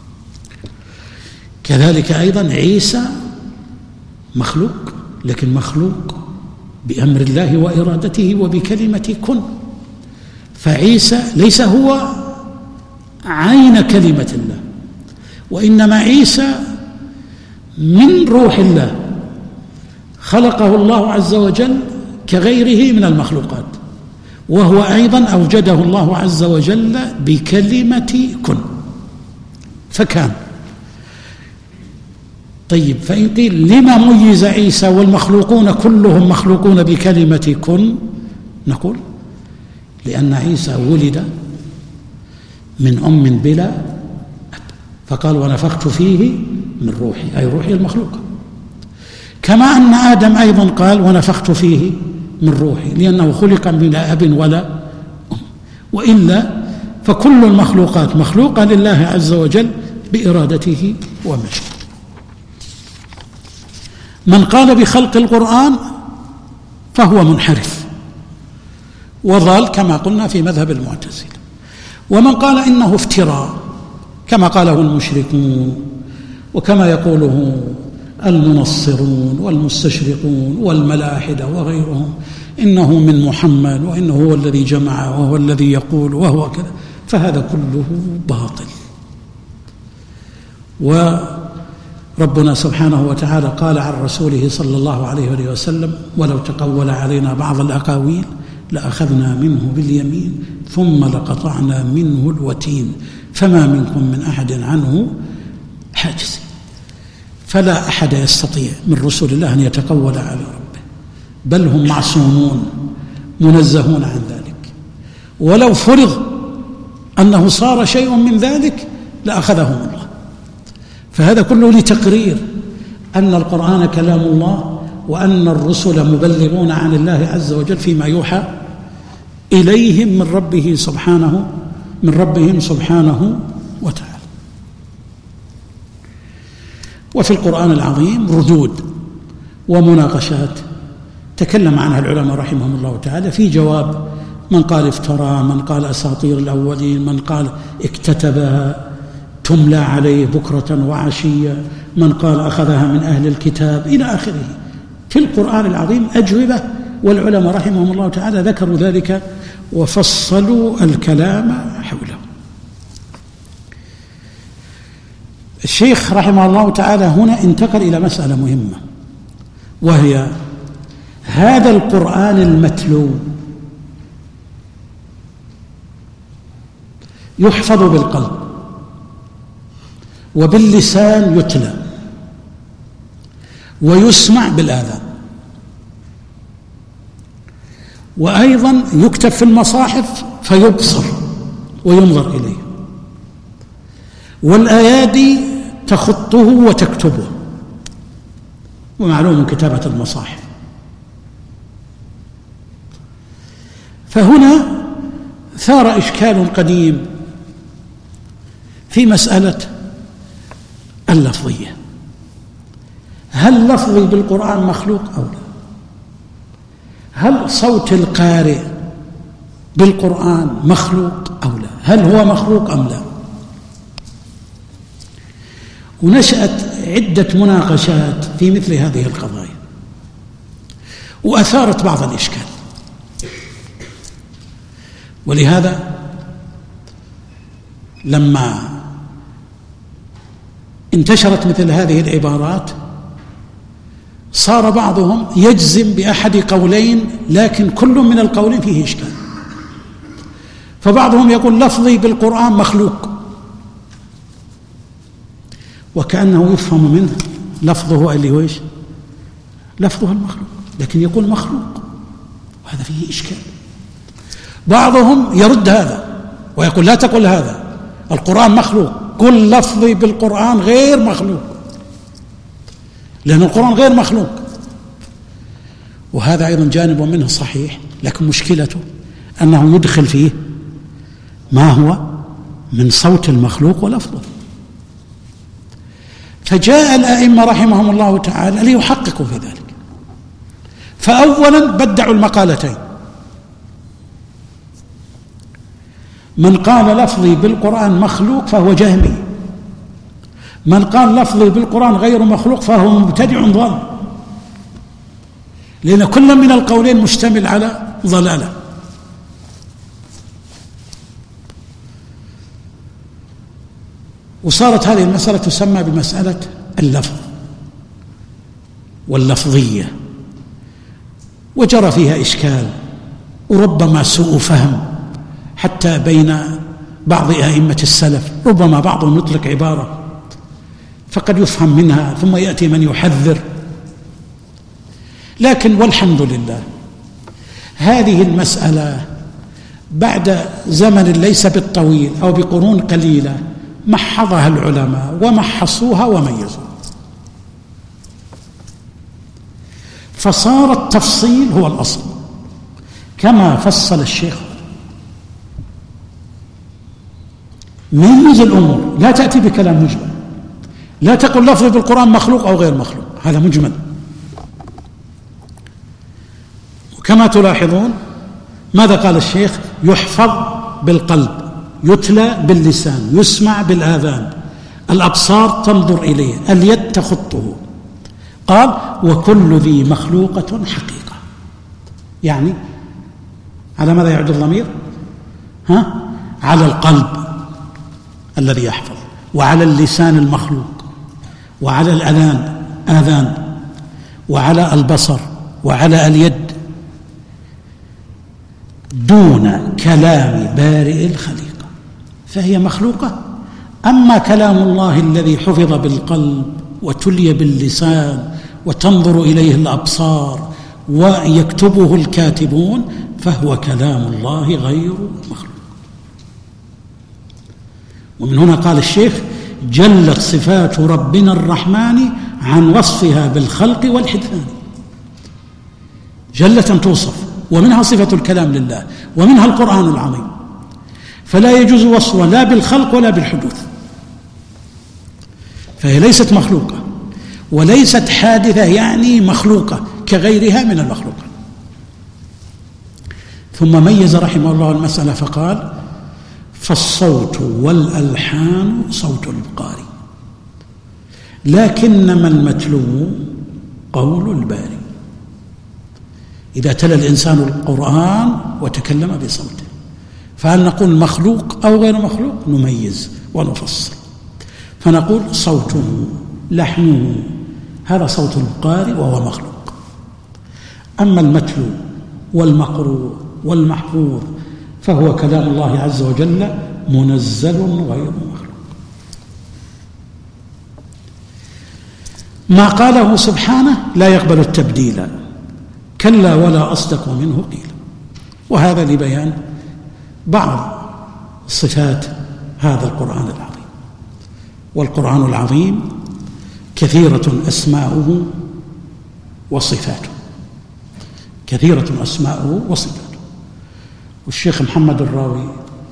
كذلك أيضا عيسى مخلوق، لكن مخلوق بأمر الله وإرادته وبكلمة كن. فعيسى ليس هو عين كلمة الله، وإنما عيسى من روح الله، خلقه الله عز وجل كغيره من المخلوقات، وهو أيضا أوجده الله عز وجل بكلمة كن فكان. طيب، فإن قيل لما ميز عيسى والمخلوقون كلهم مخلوقون بكلمة كن؟ نقول: لأن عيسى ولد من أم بلا أب، فقال: ونفخت فيه من روحي، أي روحي المخلوقة. كما أن آدم أيضا قال: ونفخت فيه من روحي، لأنه خلق بلا أب ولا أم. وإلا فكل المخلوقات مخلوقة لله عز وجل بإرادته ومشيئته. من قال بخلق القرآن فهو منحرف وضال، كما قلنا في مذهب المعتزلة. ومن قال إنه افتراء كما قاله المشركون، وكما يقوله المنصرون والمستشرقون والملاحدة وغيرهم، إنه من محمد، وإنه هو الذي جمع، وهو الذي يقول، وهو كذا، فهذا كله باطل. وربنا سبحانه وتعالى قال عن رسوله صلى الله عليه وسلم: ولو تقول علينا بعض الأقاويل لأخذنا منه باليمين ثم لقطعنا منه الوتين فما منكم من أحد عنه حاجز. فلا أحد يستطيع من رسول الله أن يتقول على ربه، بل هم معصومون منزهون عن ذلك. ولو فرض أنه صار شيء من ذلك لأخذهم الله. فهذا كله لتقرير أن القرآن كلام الله، وأن الرسل مبلغون عن الله عز وجل فيما يوحى إليهم من ربهم سبحانه وتعالى. وفي القرآن العظيم ردود ومناقشات تكلم عنها العلماء رحمهم الله تعالى في جواب من قال افترى، من قال أساطير الأولين، من قال اكتتبها تملى عليه بكرة وعشية، من قال أخذها من أهل الكتاب، إلى آخره. في القرآن العظيم أجوبة، والعلماء رحمهم الله تعالى ذكروا ذلك وفصلوا الكلام حوله. الشيخ رحمه الله تعالى هنا انتقل إلى مسألة مهمة، وهي هذا القرآن المتلو يحفظ بالقلب وباللسان يتلى ويسمع بالآذان، وأيضا يكتب في المصاحف فيبصر وينظر إليه، والأيادي تخطه وتكتبه، ومعلوم كتابة المصاحف. فهنا ثار إشكال قديم في مسألة اللفظية: هل لفظي بالقرآن مخلوق أو لا؟ هل صوت القارئ بالقرآن مخلوق أو لا؟ هل هو مخلوق أم لا؟ ونشأت عدة مناقشات في مثل هذه القضايا، وأثارت بعض الإشكال. ولهذا لما انتشرت مثل هذه العبارات صار بعضهم يجزم بأحد قولين، لكن كل من القولين فيه إشكال. فبعضهم يقول لفظي بالقرآن مخلوق، وكأنه يفهم منه لفظه اللي هو إيش؟ لفظه المخلوق، لكن يقول مخلوق، وهذا فيه إشكال. بعضهم يرد هذا ويقول لا تقل هذا، القرآن مخلوق، كل لفظي بالقرآن غير مخلوق، لأن القرآن غير مخلوق. وهذا أيضا جانب منه صحيح، لكن مشكلته أنه يدخل فيه ما هو من صوت المخلوق ولفظه. فجاء الأئمة رحمهم الله تعالى ليحققوا في ذلك، فأولا بدعوا المقالتين: من قال لفظي بالقرآن مخلوق فهو جهمي، من قال لفظي بالقرآن غير مخلوق فهو مبتدع ضال، لأن كل من القولين مشتمل على ضلالة. وصارت هذه المسألة تسمى بمسألة اللفظ واللفظية، وجرى فيها إشكال وربما سوء فهم حتى بين بعض أئمة السلف، ربما بعضهم يطلق عبارة فقد يفهم منها ثم يأتي من يحذر. لكن والحمد لله هذه المسألة بعد زمن ليس بالطويل أو بقرون قليلة محضها العلماء ومحصوها وميزوها، فصار التفصيل هو الأصل كما فصل الشيخ. ميز الأمور، لا تأتي بكلام مجمل، لا تقل لفظ بالقرآن مخلوق أو غير مخلوق، هذا مجمل. وكما تلاحظون ماذا قال الشيخ؟ يحفظ بالقلب، يتلى باللسان، يسمع بالآذان، الأبصار تنظر إليه، اليد تخطه. قال وكل ذي مخلوقة حقيقة، يعني على ماذا يعود الضمير؟ على القلب الذي يحفظ، وعلى اللسان المخلوق، وعلى الآذان، وعلى البصر، وعلى اليد، دون كلام بارئ الخليقة، فهي مخلوقة. أما كلام الله الذي حفظ بالقلب وتلي باللسان وتنظر إليه الأبصار ويكتبه الكاتبون فهو كلام الله غير مخلوق. ومن هنا قال الشيخ جلت صفات ربنا الرحمن عن وصفها بالخلق والحدثان، جلت أن توصف، ومنها صفة الكلام لله، ومنها القرآن العظيم، فلا يجوز وصفها لا بالخلق ولا بالحدوث، فهي ليست مخلوقة وليست حادثة يعني مخلوقة كغيرها من المخلوقات. ثم ميز رحمه الله المسألة فقال فالصوت والألحان صوت القارئ، لكنما المتلو قول الباري. إذا تلا الإنسان القرآن وتكلم بصوته فهل نقول مخلوق أو غير مخلوق؟ نميز ونفصل، فنقول صوته لحنه هذا صوت القارئ وهو مخلوق. أما المتلو والمقروء والمحفوظ فهو كلام الله عز وجل منزل غير مخلوق. ما قاله سبحانه لا يقبل التبديل، كلا ولا أصدق منه قيل. وهذا لبيان بعض صفات هذا القرآن العظيم. والقرآن العظيم كثيرة أسماؤه وصفاته، كثيرة أسماؤه وصفاته. والشيخ محمد الراوي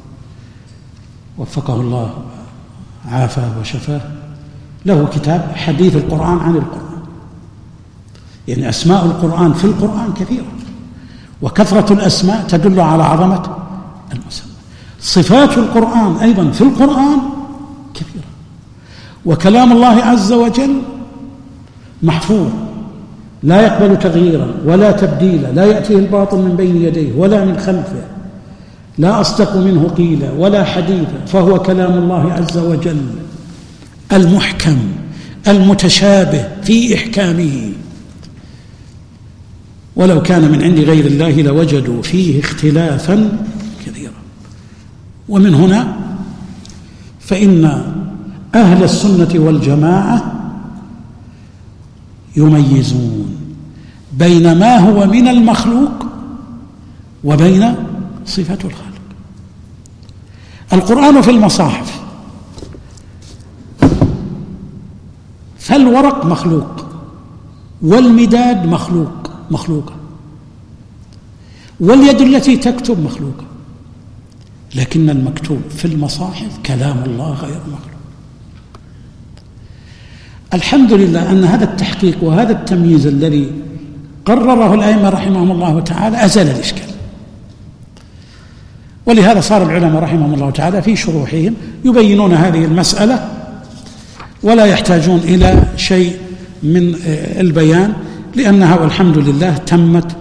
وفقه الله عافاه وشفاه له كتاب حديث القرآن عن القرآن، يعني أسماء القرآن في القرآن كثيرة، وكثرة الأسماء تدل على عظمة المسمى. صفات القرآن أيضا في القرآن كثيرة، وكلام الله عز وجل محفوظ لا يقبل تغييرا ولا تبديلا، لا يأتيه الباطل من بين يديه ولا من خلفه، لا أصدق منه قيلا ولا حديثا، فهو كلام الله عز وجل المحكم المتشابه في إحكامه، ولو كان من عند غير الله لوجدوا فيه اختلافا كثيرا. ومن هنا فإن أهل السنة والجماعة يميزون بين ما هو من المخلوق وبين صفة الخالق. القرآن في المصاحف، فالورق مخلوق والمداد مخلوقة واليد التي تكتب مخلوقة، لكن المكتوب في المصاحف كلام الله غير مخلوق. الحمد لله أن هذا التحقيق وهذا التمييز الذي قرره الأئمة رحمهم الله تعالى أزال الإشكال، ولهذا صار العلماء رحمهم الله تعالى في شروحهم يبينون هذه المسألة ولا يحتاجون إلى شيء من البيان، لأنها والحمد لله تمت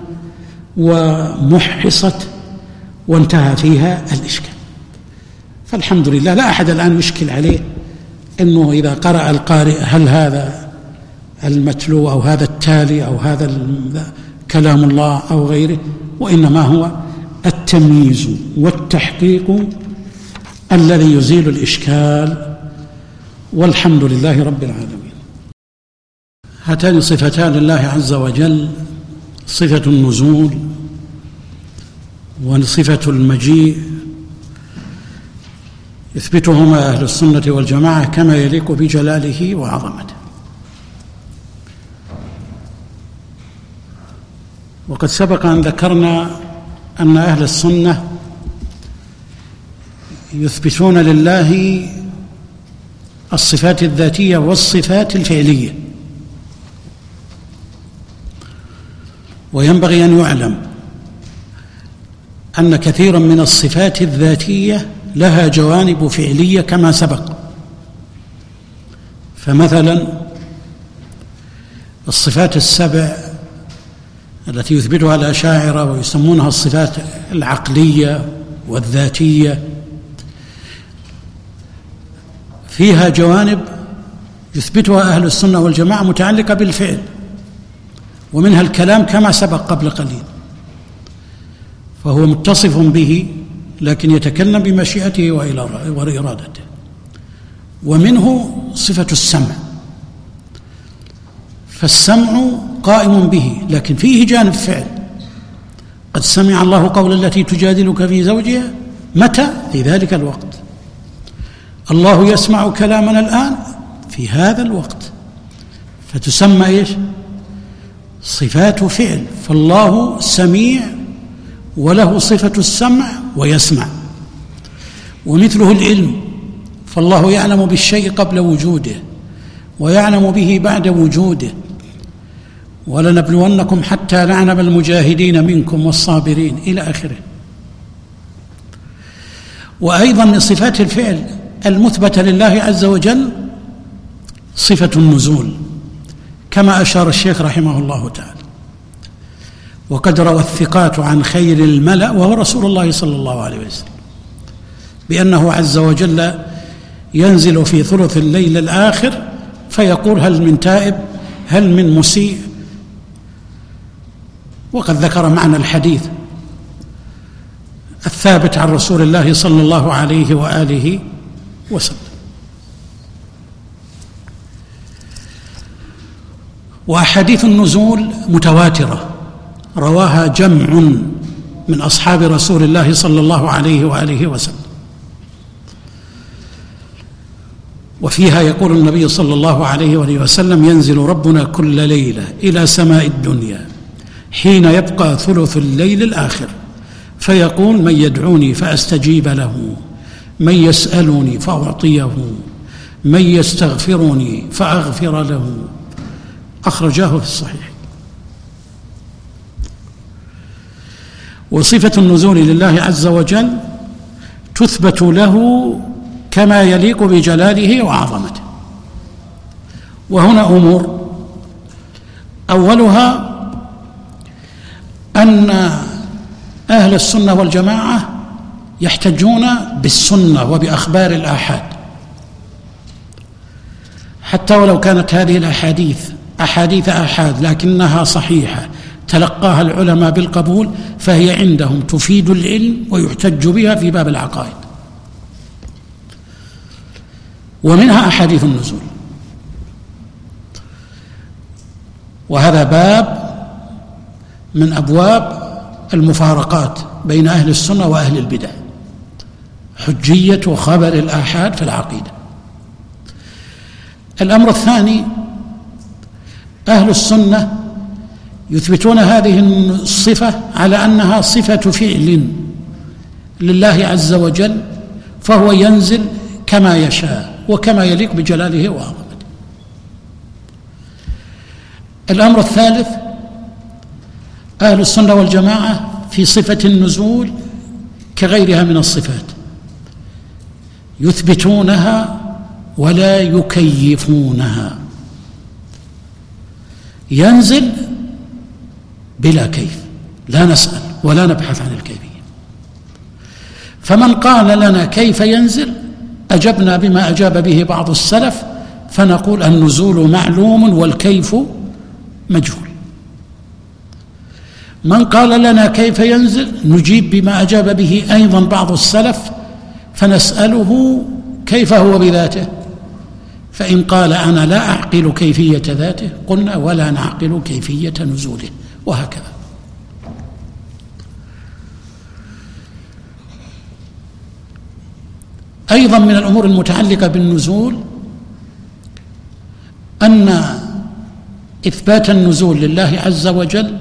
ومحصت وانتهى فيها الإشكال. فالحمد لله لا أحد الآن يشكل عليه أنه إذا قرأ القارئ هل هذا المتلو أو هذا التالي أو هذا كلام الله أو غيره، وإنما هو التمييز والتحقيق الذي يزيل الإشكال، والحمد لله رب العالمين. هاتان صفتان لله عز وجل، صفة النزول وصفة المجيء، يثبتهما أهل السنة والجماعة كما يليق بجلاله وعظمته. وقد سبق أن ذكرنا أن أهل السنة يثبتون لله الصفات الذاتية والصفات الفعلية، وينبغي أن يعلم أن كثيرا من الصفات الذاتية لها جوانب فعلية كما سبق. فمثلا الصفات السبع التي يثبتها الأشاعرة ويسمونها الصفات العقلية والذاتية فيها جوانب يثبتها أهل السنة والجماعة متعلقة بالفعل، ومنها الكلام كما سبق قبل قليل، فهو متصف به لكن يتكلم بمشيئته وإرادته. ومنه صفة السمع، فالسمع قائم به لكن فيه جانب فعل. قد سمع الله قول التي تجادلك في زوجها، متى؟ في ذلك الوقت. الله يسمع كلامنا الآن في هذا الوقت، فتسمى إيش؟ صفات فعل. فالله سميع وله صفة السمع ويسمع. ومثله العلم، فالله يعلم بالشيء قبل وجوده ويعلم به بعد وجوده. ولنبلونكم حتى نعلم المجاهدين منكم والصابرين إلى آخره. وأيضا من صفات الفعل المثبتة لله عز وجل صفة النزول، كما أشار الشيخ رحمه الله تعالى. وقد روى الثقات عن خير الملأ وهو رسول الله صلى الله عليه وسلم بأنه عز وجل ينزل في ثلث الليل الآخر فيقول هل من تائب هل من مسيء. وقد ذكر معنى الحديث الثابت عن رسول الله صلى الله عليه وآله وسلم. وأحاديث النزول متواترة رواها جمع من أصحاب رسول الله صلى الله عليه وآله وسلم، وفيها يقول النبي صلى الله عليه وآله وسلم ينزل ربنا كل ليلة إلى سماء الدنيا حين يبقى ثلث الليل الآخر فيقول من يدعوني فأستجيب له، من يسألني فأعطيه، من يستغفرني فأغفر له. أخرجاه في الصحيح. وصفة النزول لله عز وجل تثبت له كما يليق بجلاله وعظمته. وهنا أمور، أولها أن أهل السنة والجماعة يحتجون بالسنة وبأخبار الآحاد، حتى ولو كانت هذه الأحاديث أحاديث آحاد لكنها صحيحة تلقاها العلماء بالقبول، فهي عندهم تفيد العلم ويحتج بها في باب العقائد. ومنها أحاديث النزول، وهذا باب من أبواب المفارقات بين أهل السنة وأهل البدع، حجية خبر الآحاد في العقيدة. الأمر الثاني، أهل السنة يثبتون هذه الصفة على أنها صفة فعل لله عز وجل، فهو ينزل كما يشاء وكما يليق بجلاله وعظمته. الأمر الثالث، أهل السنة والجماعة في صفة النزول كغيرها من الصفات يثبتونها ولا يكيفونها، ينزل بلا كيف، لا نسأل ولا نبحث عن الكيفية. فمن قال لنا كيف ينزل أجبنا بما أجاب به بعض السلف، فنقول النزول معلوم والكيف مجهول. من قال لنا كيف ينزل نجيب بما أجاب به أيضا بعض السلف، فنسأله كيف هو بذاته، فإن قال أنا لا أعقل كيفية ذاته قلنا ولا نعقل كيفية نزوله، وهكذا. أيضا من الأمور المتعلقة بالنزول أن إثبات النزول لله عز وجل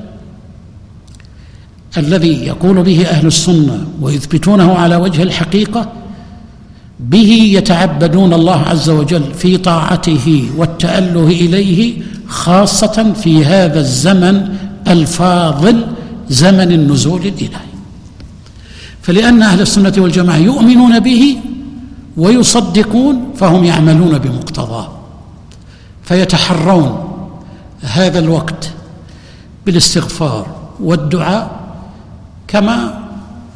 الذي يقول به أهل السنة ويثبتونه على وجه الحقيقة، به يتعبدون الله عز وجل في طاعته والتأله إليه، خاصة في هذا الزمن الفاضل زمن النزول الإلهي. فلأن أهل السنة والجماعة يؤمنون به ويصدقون فهم يعملون بمقتضاه، فيتحرون هذا الوقت بالاستغفار والدعاء كما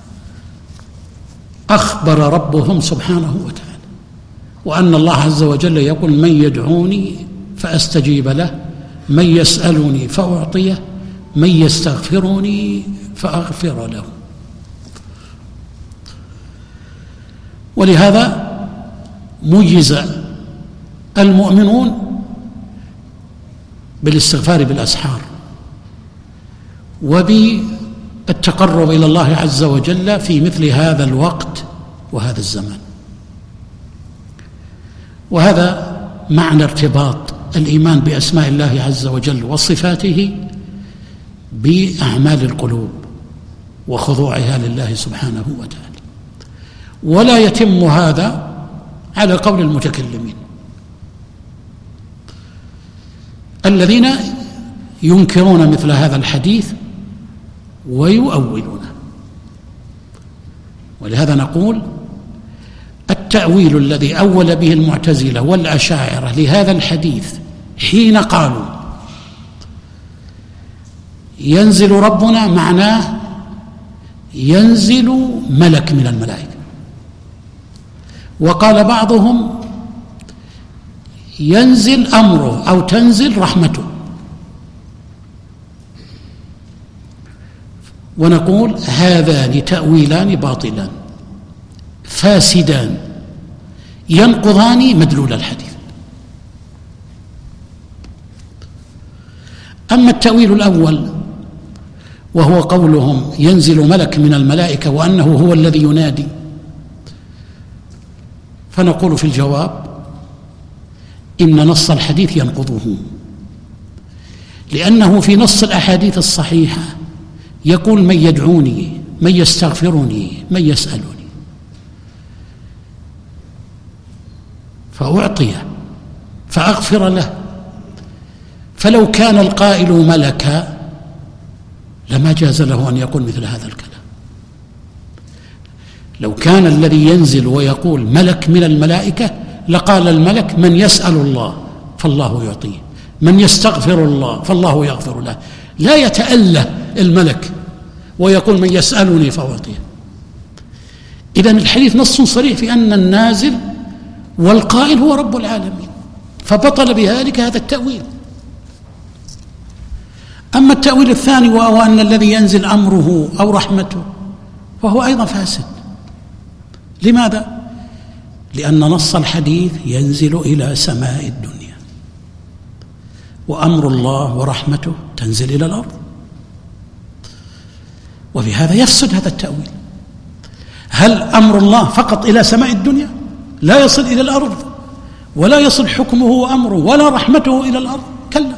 أخبر ربهم سبحانه وتعالى، وأن الله عز وجل يقول من يدعوني فأستجيب له، من يسألني فأعطيه، من يستغفرني فأغفر له. ولهذا ميز المؤمنون بالاستغفار بالأسحار وبالتقرب إلى الله عز وجل في مثل هذا الوقت وهذا الزمان. وهذا معنى ارتباط الإيمان بأسماء الله عز وجل وصفاته بأعمال القلوب وخضوعها لله سبحانه وتعالى. ولا يتم هذا على قول المتكلمين الذين ينكرون مثل هذا الحديث ويؤولونه. ولهذا نقول التأويل الذي أول به المعتزلة والأشاعرة لهذا الحديث حين قالوا ينزل ربنا، معناه ينزل ملك من الملائكة. وقال بعضهم ينزل أمره أو تنزل رحمته. ونقول هذان تأويلان باطلان فاسدان ينقضان مدلول الحديث. أما التأويل الأول وهو قولهم ينزل ملك من الملائكة وأنه هو الذي ينادي، فنقول في الجواب إن نص الحديث ينقضه، لأنه في نص الأحاديث الصحيحة يقول من يدعوني، من يستغفرني، من يسألني، فأعطيه فأغفر له. فلو كان القائل ملكا لما جاز له أن يقول مثل هذا الكلام. لو كان الذي ينزل ويقول ملك من الملائكة لقال الملك من يسأل الله فالله يعطيه، من يستغفر الله فالله يغفر له، لا يتأله الملك ويقول من يسألني فأعطيه. إذن الحديث نص صريح في أن النازل والقائل هو رب العالمين، فبطل بذلك هذا التأويل. أما التأويل الثاني وهو أن الذي ينزل أمره أو رحمته فهو أيضا فاسد. لماذا؟ لأن نص الحديث ينزل إلى سماء الدنيا، وأمر الله ورحمته تنزل إلى الأرض. وبهذا يفسد هذا التأويل. هل أمر الله فقط إلى سماء الدنيا لا يصل إلى الأرض، ولا يصل حكمه وأمره ولا رحمته إلى الأرض؟ كلا.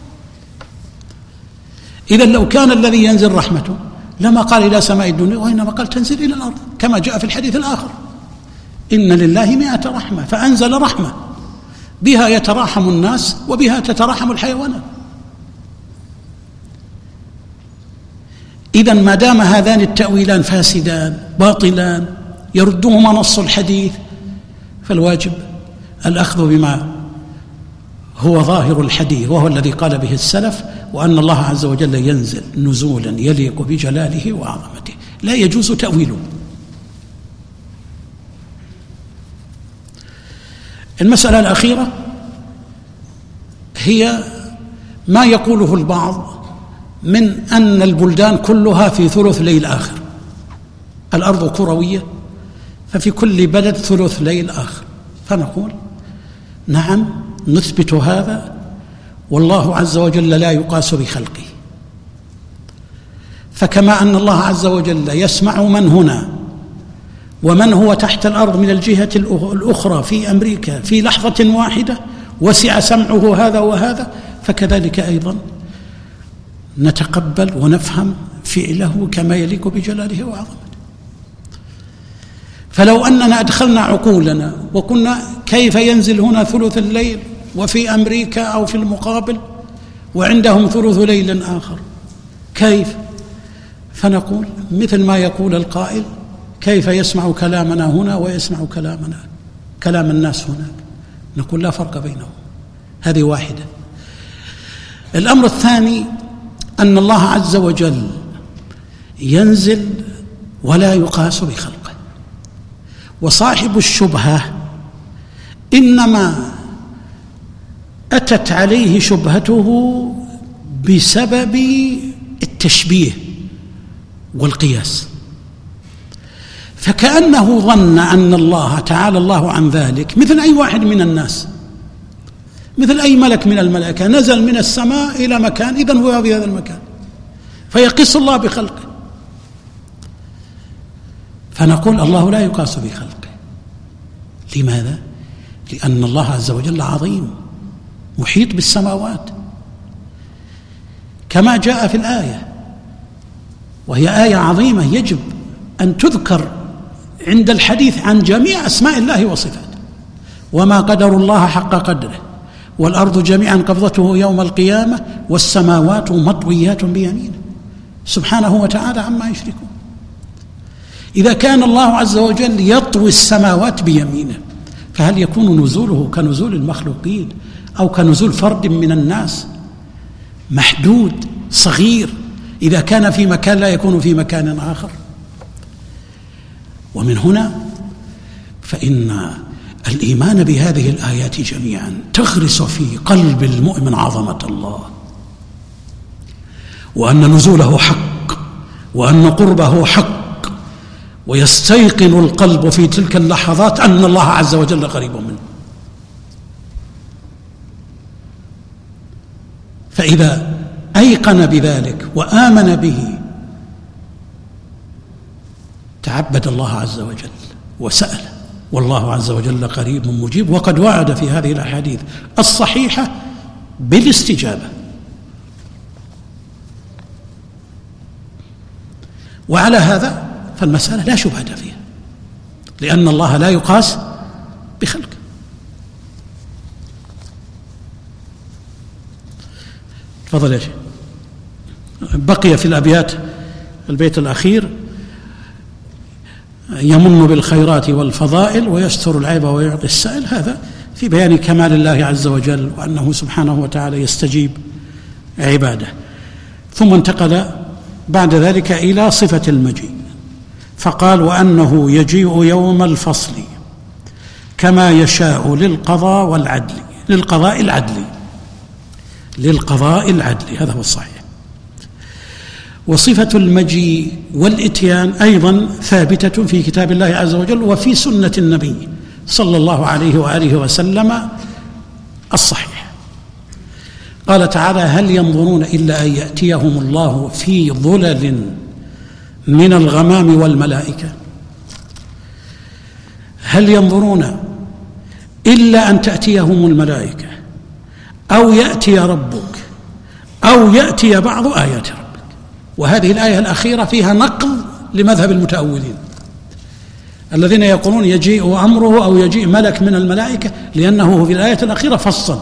إذا لو كان الذي ينزل رحمته لما قال إلى سماء الدنيا، وإنما قال تنزل إلى الأرض، كما جاء في الحديث الآخر: إن لله 100 رحمة، فأنزل رحمة بها يتراحم الناس وبها تتراحم الحيوانات. إذن ما دام هذان التأويلان فاسدان باطلان يردهما نص الحديث، فالواجب الأخذ بما هو ظاهر الحديث، وهو الذي قال به السلف: وأن الله عز وجل ينزل نزولا يليق بجلاله وعظمته، لا يجوز تأويله. المسألة الأخيرة هي ما يقوله البعض من أن البلدان كلها في ثلث ليل آخر. الأرض كروية، ففي كل بلد ثلث ليل آخر. فنقول: نعم، نثبت هذا، والله عز وجل لا يقاس بخلقه. فكما أن الله عز وجل يسمع من هنا ومن هو تحت الأرض من الجهة الأخرى في أمريكا في لحظة واحدة، وسع سمعه هذا وهذا، فكذلك أيضا نتقبل ونفهم فعله كما يليق بجلاله وعظمته. فلو أننا أدخلنا عقولنا وقلنا كيف ينزل هنا ثلث الليل وفي أمريكا أو في المقابل وعندهم ثلث ليل آخر، كيف؟ فنقول مثل ما يقول القائل: كيف يسمع كلامنا هنا ويسمع كلام الناس هناك؟ نقول: لا فرق بينهم، هذه واحدة. الأمر الثاني أن الله عز وجل ينزل ولا يقاس بخلقه، وصاحب الشبهة إنما أتت عليه شبهته بسبب التشبيه والقياس، فكأنه ظن أن الله تعالى الله عن ذلك مثل أي واحد من الناس، مثل أي ملك من الملائكة نزل من السماء إلى مكان، إذن هو في هذا المكان، فيقيس الله بخلقه. فنقول: الله لا يقاس بخلقه. لماذا؟ لأن الله عز وجل عظيم محيط بالسماوات، كما جاء في الآية، وهي آية عظيمة يجب أن تذكر عند الحديث عن جميع أسماء الله وصفاته: وما قدر الله حق قدره، والأرض جميعا قبضته يوم القيامة، والسماوات مطويات بيمينه سبحانه وتعالى عما يشركون. إذا كان الله عز وجل يطوي السماوات بيمينه، فهل يكون نزوله كنزول المخلوقين أو كنزول فرد من الناس محدود صغير إذا كان في مكان لا يكون في مكان آخر؟ ومن هنا فإن الإيمان بهذه الآيات جميعا تغرس في قلب المؤمن عظمة الله، وأن نزوله حق، وأن قربه حق، ويستيقن القلب في تلك اللحظات أن الله عز وجل قريب منه. فإذا أيقن بذلك وآمن به تعبد الله عز وجل وسأل، والله عز وجل قريب مجيب، وقد وعد في هذه الأحاديث الصحيحة بالاستجابة. وعلى هذا فالمسألة لا شبهة فيها، لأن الله لا يقاس بخلقه. تفضل يا شيخ. بقي في الأبيات البيت الأخير: يمن بالخيرات والفضائل ويستر العيب ويعطي السائل. هذا في بيان كمال الله عز وجل وأنه سبحانه وتعالى يستجيب عباده. ثم انتقل بعد ذلك إلى صفة المجيء، فقال: وأنه يجيء يوم الفصل كما يشاء للقضاء والعدل، للقضاء العدل، هذا هو الصحيح. وصفة المجيء والإتيان أيضا ثابتة في كتاب الله عز وجل وفي سنة النبي صلى الله عليه وآله وسلم الصحيح. قال تعالى: هل ينظرون إلا أن يأتيهم الله في ظلل من الغمام والملائكة هل ينظرون إلا أن تأتيهم الملائكة أو يأتي ربك أو يأتي بعض آيات ربك. وهذه الآية الأخيرة فيها نقض لمذهب المتأولين الذين يقولون يجيء أمره أو يجيء ملك من الملائكة، لأنه في الآية الأخيرة فصل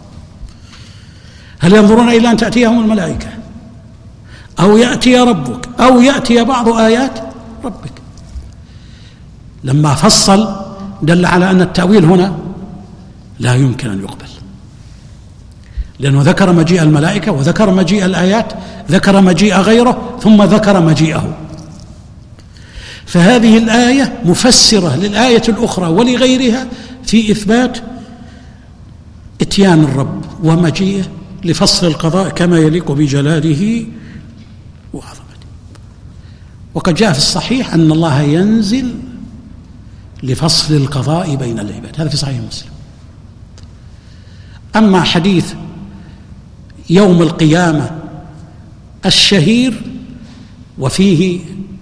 هل ينظرون إلا أن تأتيهم الملائكة أو يأتي ربك أو يأتي بعض آيات ربك. لما فصل دل على أن التأويل هنا لا يمكن أن يقبل، لأنه ذكر مجيء الملائكة وذكر مجيء الآيات، ذكر مجيء غيره ثم ذكر مجيئه. فهذه الآية مفسرة للآية الأخرى ولغيرها في إثبات إتيان الرب ومجيئه لفصل القضاء كما يليق بجلاله وعظمته. وقد جاء في الصحيح أن الله ينزل لفصل القضاء بين العباد، هذا في صحيح مسلم. أما حديث يوم القيامة الشهير وفيه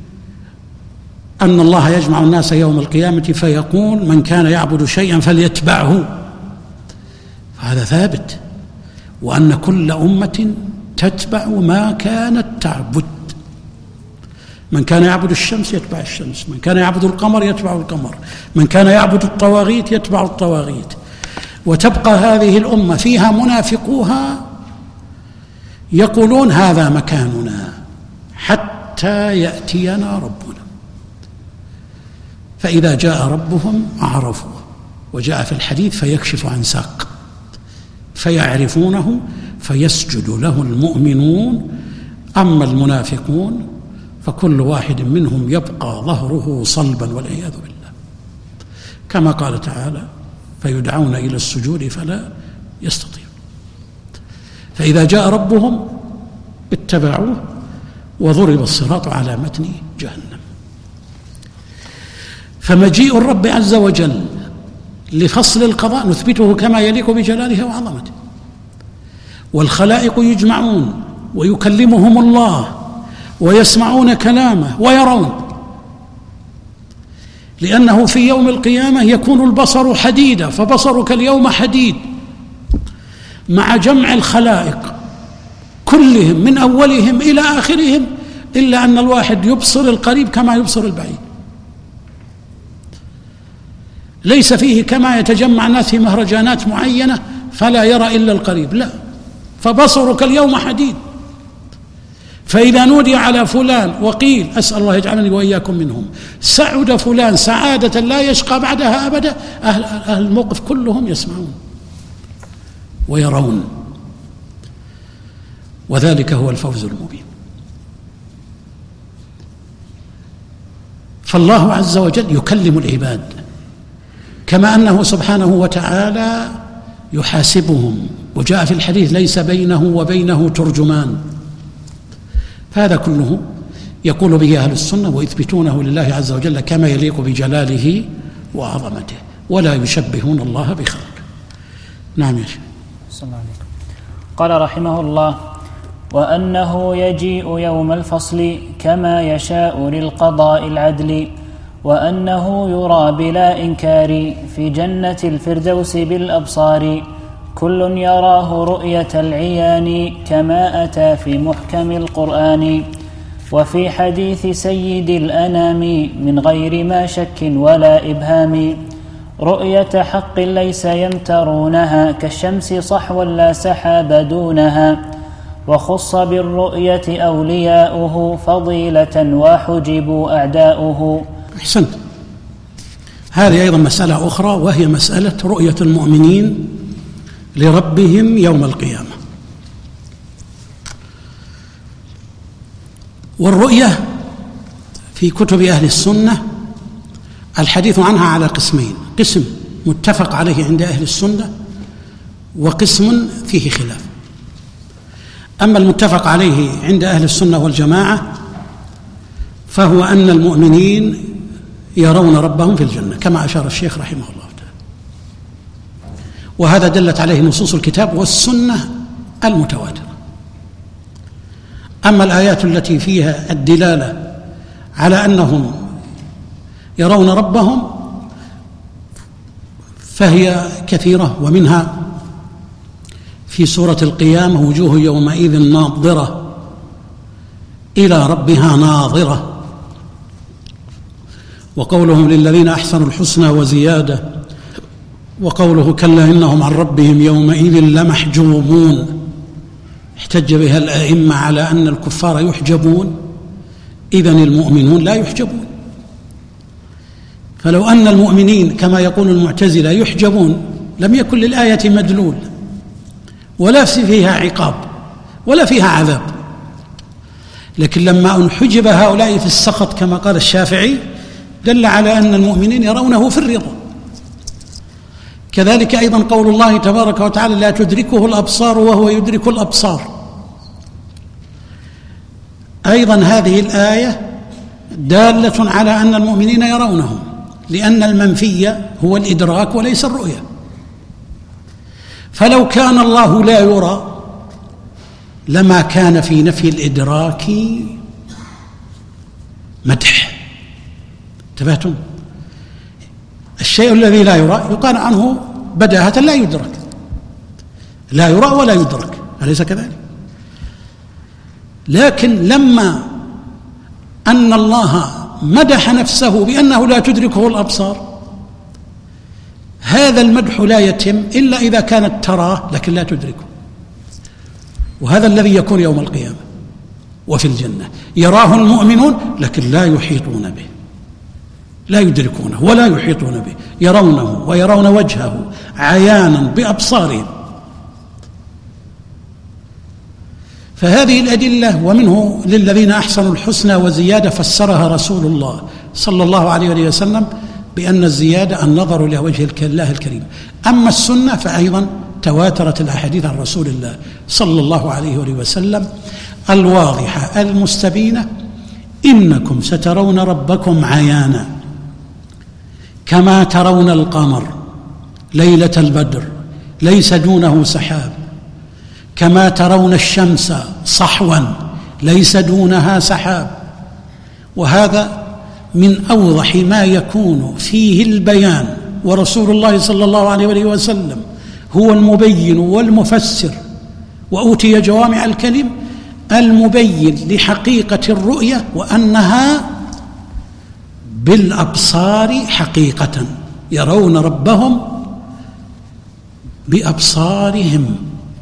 أن الله يجمع الناس يوم القيامة فيقول من كان يعبد شيئا فليتبعه، فهذا ثابت، وأن كل أمة تتبع ما كانت تعبد. من كان يعبد الشمس يتبع الشمس، من كان يعبد القمر يتبع القمر، من كان يعبد الطواغيت يتبع الطواغيت. وتبقى هذه الأمة فيها منافقوها يقولون هذا مكاننا حتى يأتينا ربنا، فإذا جاء ربهم عرفوه. وجاء في الحديث فيكشف عن ساق فيعرفونه فيسجد له المؤمنون، أما المنافقون فكل واحد منهم يبقى ظهره صلبا والعياذ بالله، كما قال تعالى فيدعون إلى السجود فلا يستطيعون. فإذا جاء ربهم اتبعوه وضرب الصراط على متن جهنم. فمجيء الرب عز وجل لفصل القضاء نثبته كما يليق بجلاله وعظمته، والخلائق يجمعون ويكلمهم الله ويسمعون كلامه ويرون، لأنه في يوم القيامة يكون البصر حديدا، فبصرك اليوم حديد مع جمع الخلائق كلهم من أولهم إلى آخرهم، إلا أن الواحد يبصر القريب كما يبصر البعيد، ليس فيه كما يتجمع الناس في مهرجانات معينة فلا يرى إلا القريب، لا، فبصرك اليوم حديد. فإذا نودي على فلان وقيل أسأل الله يجعلني وإياكم منهم سعد فلان سعادة لا يشقى بعدها أبدا، أهل الموقف كلهم يسمعون ويرون، وذلك هو الفوز المبين. فالله عز وجل يكلم العباد كما أنه سبحانه وتعالى يحاسبهم، وجاء في الحديث ليس بينه وبينه ترجمان. فهذا كله يقول به أهل السنة ويثبتونه لله عز وجل كما يليق بجلاله وعظمته، ولا يشبهون الله بخلقه. نعم يا شيخ. قال رحمه الله: وأنه يجيء يوم الفصل كما يشاء للقضاء العدل، وأنه يرى بلا إنكار في جنة الفردوس بالأبصار، كل يراه رؤية العيان كما أتى في محكم القرآن، وفي حديث سيد الأنام من غير ما شك ولا إبهام، رؤية حق ليس يمترونها كالشمس صحوا لا سحاب دونها، وخص بالرؤية أولياؤه فضيلة وحجبوا أعداؤه. أحسنت. هذه أيضا مسألة أخرى، وهي مسألة رؤية المؤمنين لربهم يوم القيامة. والرؤية في كتب أهل السنة الحديث عنها على قسمين: قسم متفق عليه عند أهل السنة، وقسم فيه خلاف. أما المتفق عليه عند أهل السنة والجماعة فهو أن المؤمنين يرون ربهم في الجنة كما أشار الشيخ رحمه الله تعالى، وهذا دلت عليه نصوص الكتاب والسنة المتواترة. أما الآيات التي فيها الدلالة على أنهم يرون ربهم فهي كثيرة، ومنها في سورة القيامة: وجوه يومئذ ناظرة إلى ربها ناظرة. وقولهم للذين أحسنوا الحسنى وزيادة، وقوله كلا إنهم عن ربهم يومئذ لمحجوبون. احتج بها الأئمة على أن الكفار يحجبون، إذن المؤمنون لا يحجبون. فلو أن المؤمنين كما يقول المعتزلة يحجبون لم يكن للآية مدلول، ولا فيها عقاب ولا فيها عذاب. لكن لما انحجب هؤلاء في السخط كما قال الشافعي دل على أن المؤمنين يرونه في الرضا. كذلك أيضا قول الله تبارك وتعالى: لا تدركه الأبصار وهو يدرك الأبصار. أيضا هذه الآية دالة على أن المؤمنين يرونه، لأن المنفي هو الإدراك وليس الرؤية. فلو كان الله لا يرى لما كان في نفي الإدراك مدح. انتبهتم؟ الشيء الذي لا يرى يقال عنه بداهة لا يدرك، لا يرى ولا يدرك، أليس كذلك؟ لكن لما أن الله مدح نفسه بأنه لا تدركه الأبصار، هذا المدح لا يتم إلا إذا كانت تراه لكن لا تدركه. وهذا الذي يكون يوم القيامة وفي الجنة: يراه المؤمنون لكن لا يحيطون به، لا يدركونه ولا يحيطون به، يرونه ويرون وجهه عيانا بأبصارهم. فهذه الأدلة، ومنه للذين أحسنوا الحسنى وزيادة، فسرها رسول الله صلى الله عليه وسلم بأن الزيادة النظر إلى وجه الله الكريم. أما السنة فأيضا تواترت الأحاديث عن رسول الله صلى الله عليه وسلم الواضحة المستبينة: إنكم سترون ربكم عيانا كما ترون القمر ليلة البدر ليس دونه سحاب، كما ترون الشمس صحوا ليس دونها سحاب. وهذا من أوضح ما يكون فيه البيان، ورسول الله صلى الله عليه وسلم هو المبين والمفسر، وأوتي جوامع الكلم، المبين لحقيقة الرؤية، وأنها بالأبصار حقيقة، يرون ربهم بأبصارهم.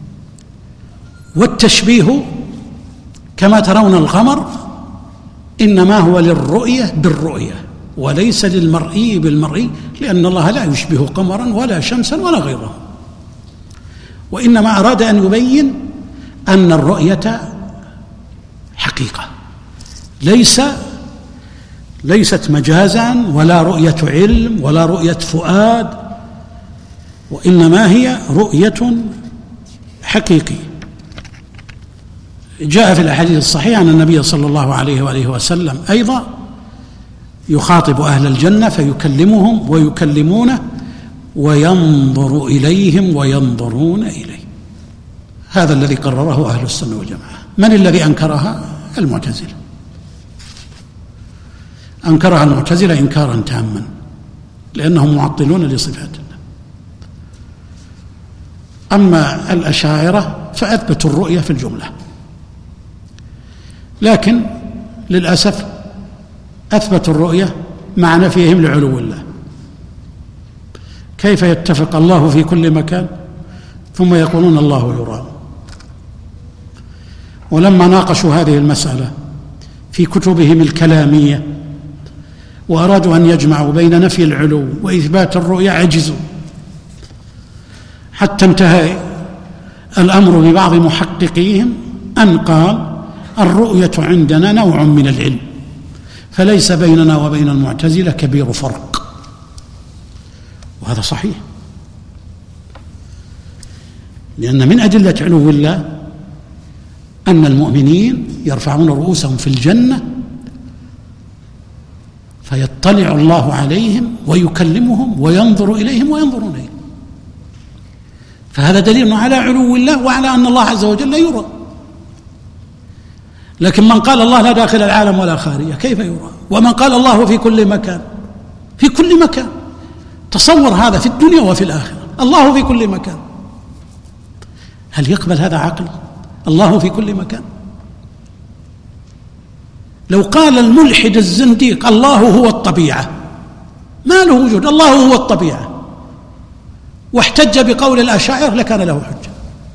والتشبيه كما ترون القمر إنما هو للرؤية بالرؤية وليس للمرئي بالمرئي، لأن الله لا يشبه قمرا ولا شمسا ولا غيره، وإنما أراد أن يبين أن الرؤية حقيقة ليست مجازا ولا رؤية علم ولا رؤية فؤاد، وإنما هي رؤية حقيقية. جاء في الأحاديث الصحيحة أن النبي صلى الله عليه وسلم أيضا يخاطب أهل الجنة فيكلمهم ويكلمونه وينظر إليهم وينظرون إليه. هذا الذي قرره أهل السنة والجماعة. من الذي أنكرها؟ المعتزلة. أنكرها المعتزلة إنكارا تاما، لأنهم معطلون لصفات الله. أما الأشاعرة فأثبتوا الرؤية في الجملة، لكن للأسف أثبتوا الرؤية مع نفيهم لعلو الله. كيف يتفق الله في كل مكان ثم يقولون الله يرى؟ ولما ناقشوا هذه المسألة في كتبهم الكلامية وأرادوا أن يجمعوا بين نفي العلو وإثبات الرؤية عجزوا، حتى انتهى الأمر ببعض محققيهم أن قال: الرؤية عندنا نوع من العلم، فليس بيننا وبين المعتزلة كبير فرق. وهذا صحيح، لأن من أدلة علو الله أن المؤمنين يرفعون رؤوسهم في الجنة فيطلع الله عليهم ويكلمهم وينظر إليهم وينظرون إليه، فهذا دليل على علو الله وعلى أن الله عز وجل يرى. لكن من قال الله لا داخل العالم ولا خارجه كيف يرى؟ ومن قال الله في كل مكان، في كل مكان، تصور هذا في الدنيا وفي الآخرة، الله في كل مكان، هل يقبل هذا عقل؟ الله في كل مكان. لو قال الملحد الزنديق الله هو الطبيعة ما له وجود، الله هو الطبيعة، واحتج بقول الأشاعرة لكان له حجة.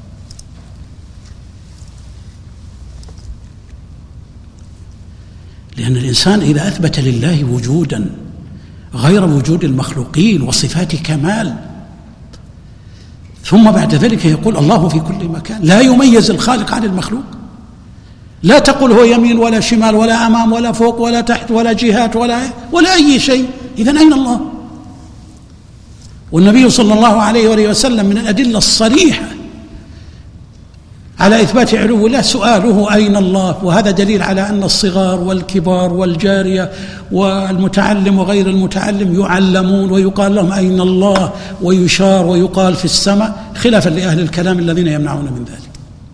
لأن الإنسان إذا أثبت لله وجودا غير وجود المخلوقين وصفات كمال، ثم بعد ذلك يقول الله في كل مكان، لا يميز الخالق عن المخلوق، لا تقول هو يمين ولا شمال ولا أمام ولا فوق ولا تحت ولا جهات ولا أي شيء، إذن أين الله؟ والنبي صلى الله عليه وآله وسلم من الأدلة الصريحة على إثبات علو الله سؤاله أين الله، وهذا دليل على أن الصغار والكبار والجارية والمتعلم وغير المتعلم يعلمون ويقال لهم أين الله، ويشار ويقال في السماء، خلافا لأهل الكلام الذين يمنعون من ذلك.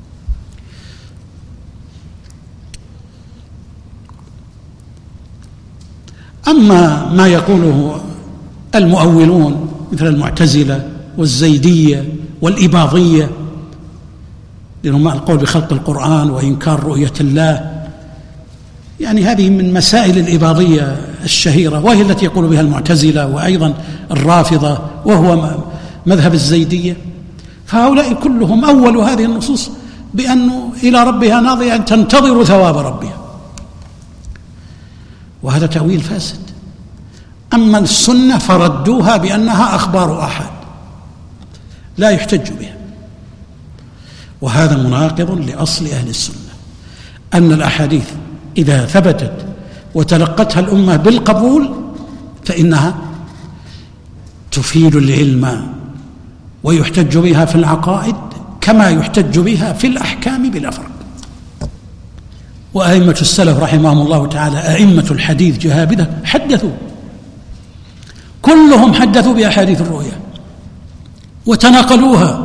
أما ما يقوله المؤولون مثل المعتزلة والزيدية والإباضية، لأنهم القول بخلق القرآن وإنكار رؤية الله، يعني هذه من مسائل الإباضية الشهيرة، وهي التي يقول بها المعتزلة وأيضا الرافضة، وهو مذهب الزيدية. فهؤلاء كلهم أولوا هذه النصوص بأنه إلى ربها ناظرة تنتظر ثواب ربها، وهذا تأويل فاسد. أما السنة فردوها بأنها أخبار أحد لا يحتج بها، وهذا مناقض لأصل أهل السنة، أن الأحاديث إذا ثبتت وتلقتها الأمة بالقبول فإنها تفيد العلم ويحتج بها في العقائد كما يحتج بها في الأحكام بلا فرق. وأئمة السلف رحمهم الله تعالى، أئمة الحديث جهابذة، حدثوا، كلهم حدثوا بأحاديث الرؤيا وتناقلوها،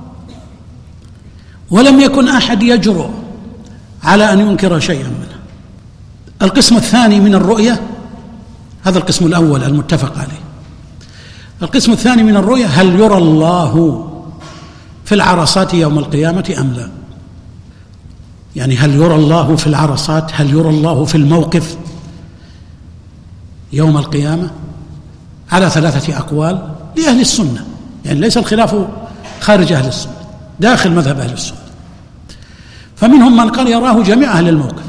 ولم يكن أحد يجرؤ على أن ينكر شيئا منها. القسم الثاني من الرؤيا، هذا القسم الأول المتفق عليه. القسم الثاني من الرؤيا، هل يرى الله في العرصات يوم القيامة أم لا؟ يعني هل يرى الله في العرصات، هل يرى الله في الموقف يوم القيامة؟ على 3 أقوال لأهل السنة، يعني ليس الخلاف خارج أهل السنة، داخل مذهب أهل السنة. فمنهم من قال يراه جميع أهل الموقف،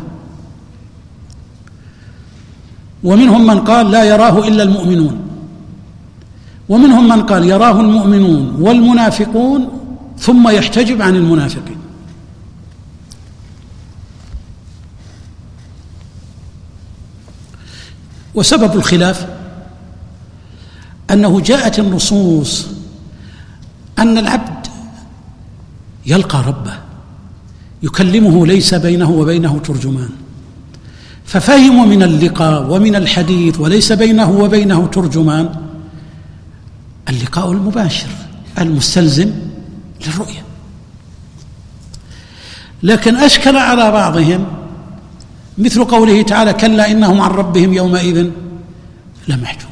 ومنهم من قال لا يراه إلا المؤمنون، ومنهم من قال يراه المؤمنون والمنافقون ثم يحتجب عن المنافقين. وسبب الخلاف أنه جاءت النصوص أن العبد يلقى ربه يكلمه ليس بينه وبينه ترجمان، ففهموا من اللقاء ومن الحديث وليس بينه وبينه ترجمان اللقاء المباشر المستلزم للرؤية. لكن أشكل على بعضهم مثل قوله تعالى كلا إنهم عن ربهم يومئذ لمحجوب.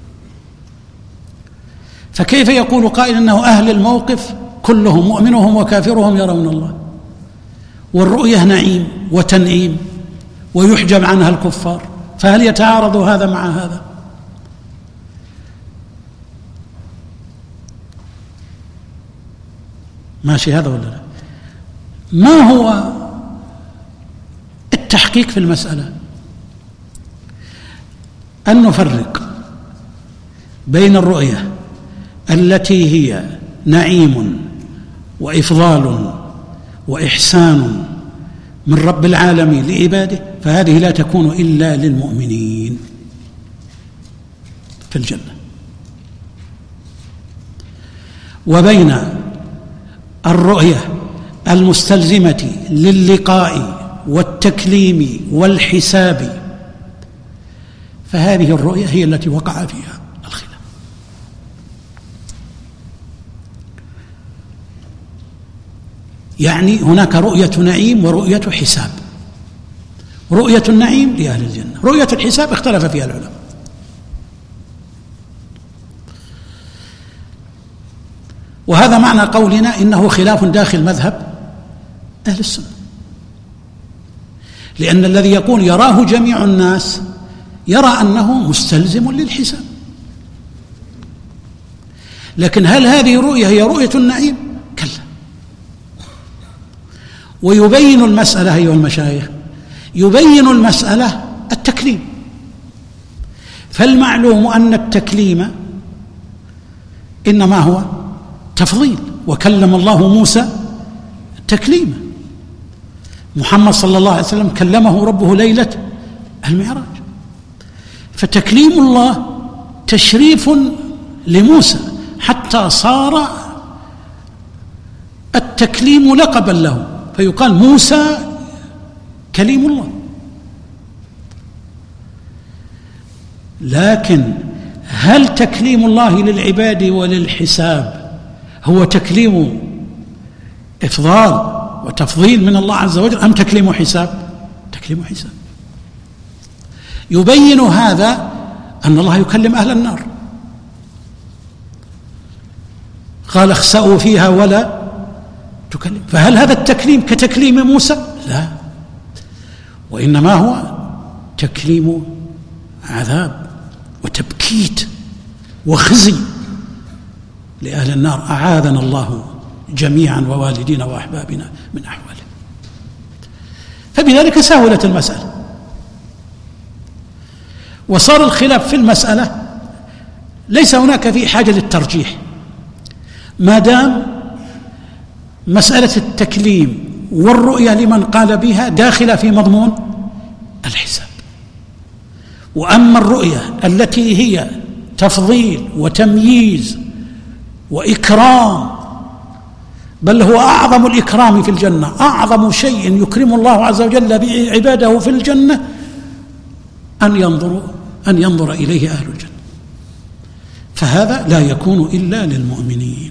فكيف يقول قائل أنه أهل الموقف كلهم مؤمنهم وكافرهم يرون الله، والرؤية نعيم وتنعيم ويحجب عنها الكفار، فهل يتعارض هذا مع هذا؟ ماشي هذا ولا لا؟ ما هو التحقيق في المسألة؟ أن نفرق بين الرؤية التي هي نعيم وإفضال وإحسان من رب العالمين لعباده، فهذه لا تكون إلا للمؤمنين في الجنة، وبين الرؤية المستلزمة للقاء والتكليم والحساب، فهذه الرؤية هي التي وقع فيها الخلاف. يعني هناك رؤية نعيم ورؤية حساب، رؤية النعيم لأهل الجنة. رؤية الحساب اختلف فيها العلماء. وهذا معنى قولنا إنه خلاف داخل مذهب أهل السنة، لأن الذي يقول يراه جميع الناس يرى أنه مستلزم للحساب، لكن هل هذه الرؤية هي رؤية النعيم؟ كلا. ويبين المسألة أيها المشايخ، يبين المسألة التكليم. فالمعلوم أن التكليم إنما هو تفضيل، وكلم الله موسى تكليما. محمد صلى الله عليه وسلم كلمه ربه ليلة المعراج، فتكليم الله تشريف لموسى حتى صار التكليم لقبا له، فيقال موسى كليم الله. لكن هل تكليم الله للعباد وللحساب هو تكليم إفضال وتفضيل من الله عز وجل أم تكليم حساب؟ تكليم حساب. يبين هذا أن الله يكلم أهل النار، قال اخسأوا فيها ولا تكلم. فهل هذا التكليم كتكليم موسى؟ لا، وإنما هو تكليم عذاب وتبكيت وخزي لأهل النار، أعاذنا الله جميعا ووالدينا وأحبابنا من أحواله. فبذلك سهلت المسألة، وصار الخلاف في المسألة ليس هناك في حاجة للترجيح، ما دام مسألة التكليم والرؤية لمن قال بها داخلة في مضمون الحساب. وأما الرؤية التي هي تفضيل وتمييز وإكرام، بل هو أعظم الإكرام في الجنة، أعظم شيء يكرم الله عز وجل به عباده في الجنة أن ينظر إليه أهل الجنة، فهذا لا يكون إلا للمؤمنين.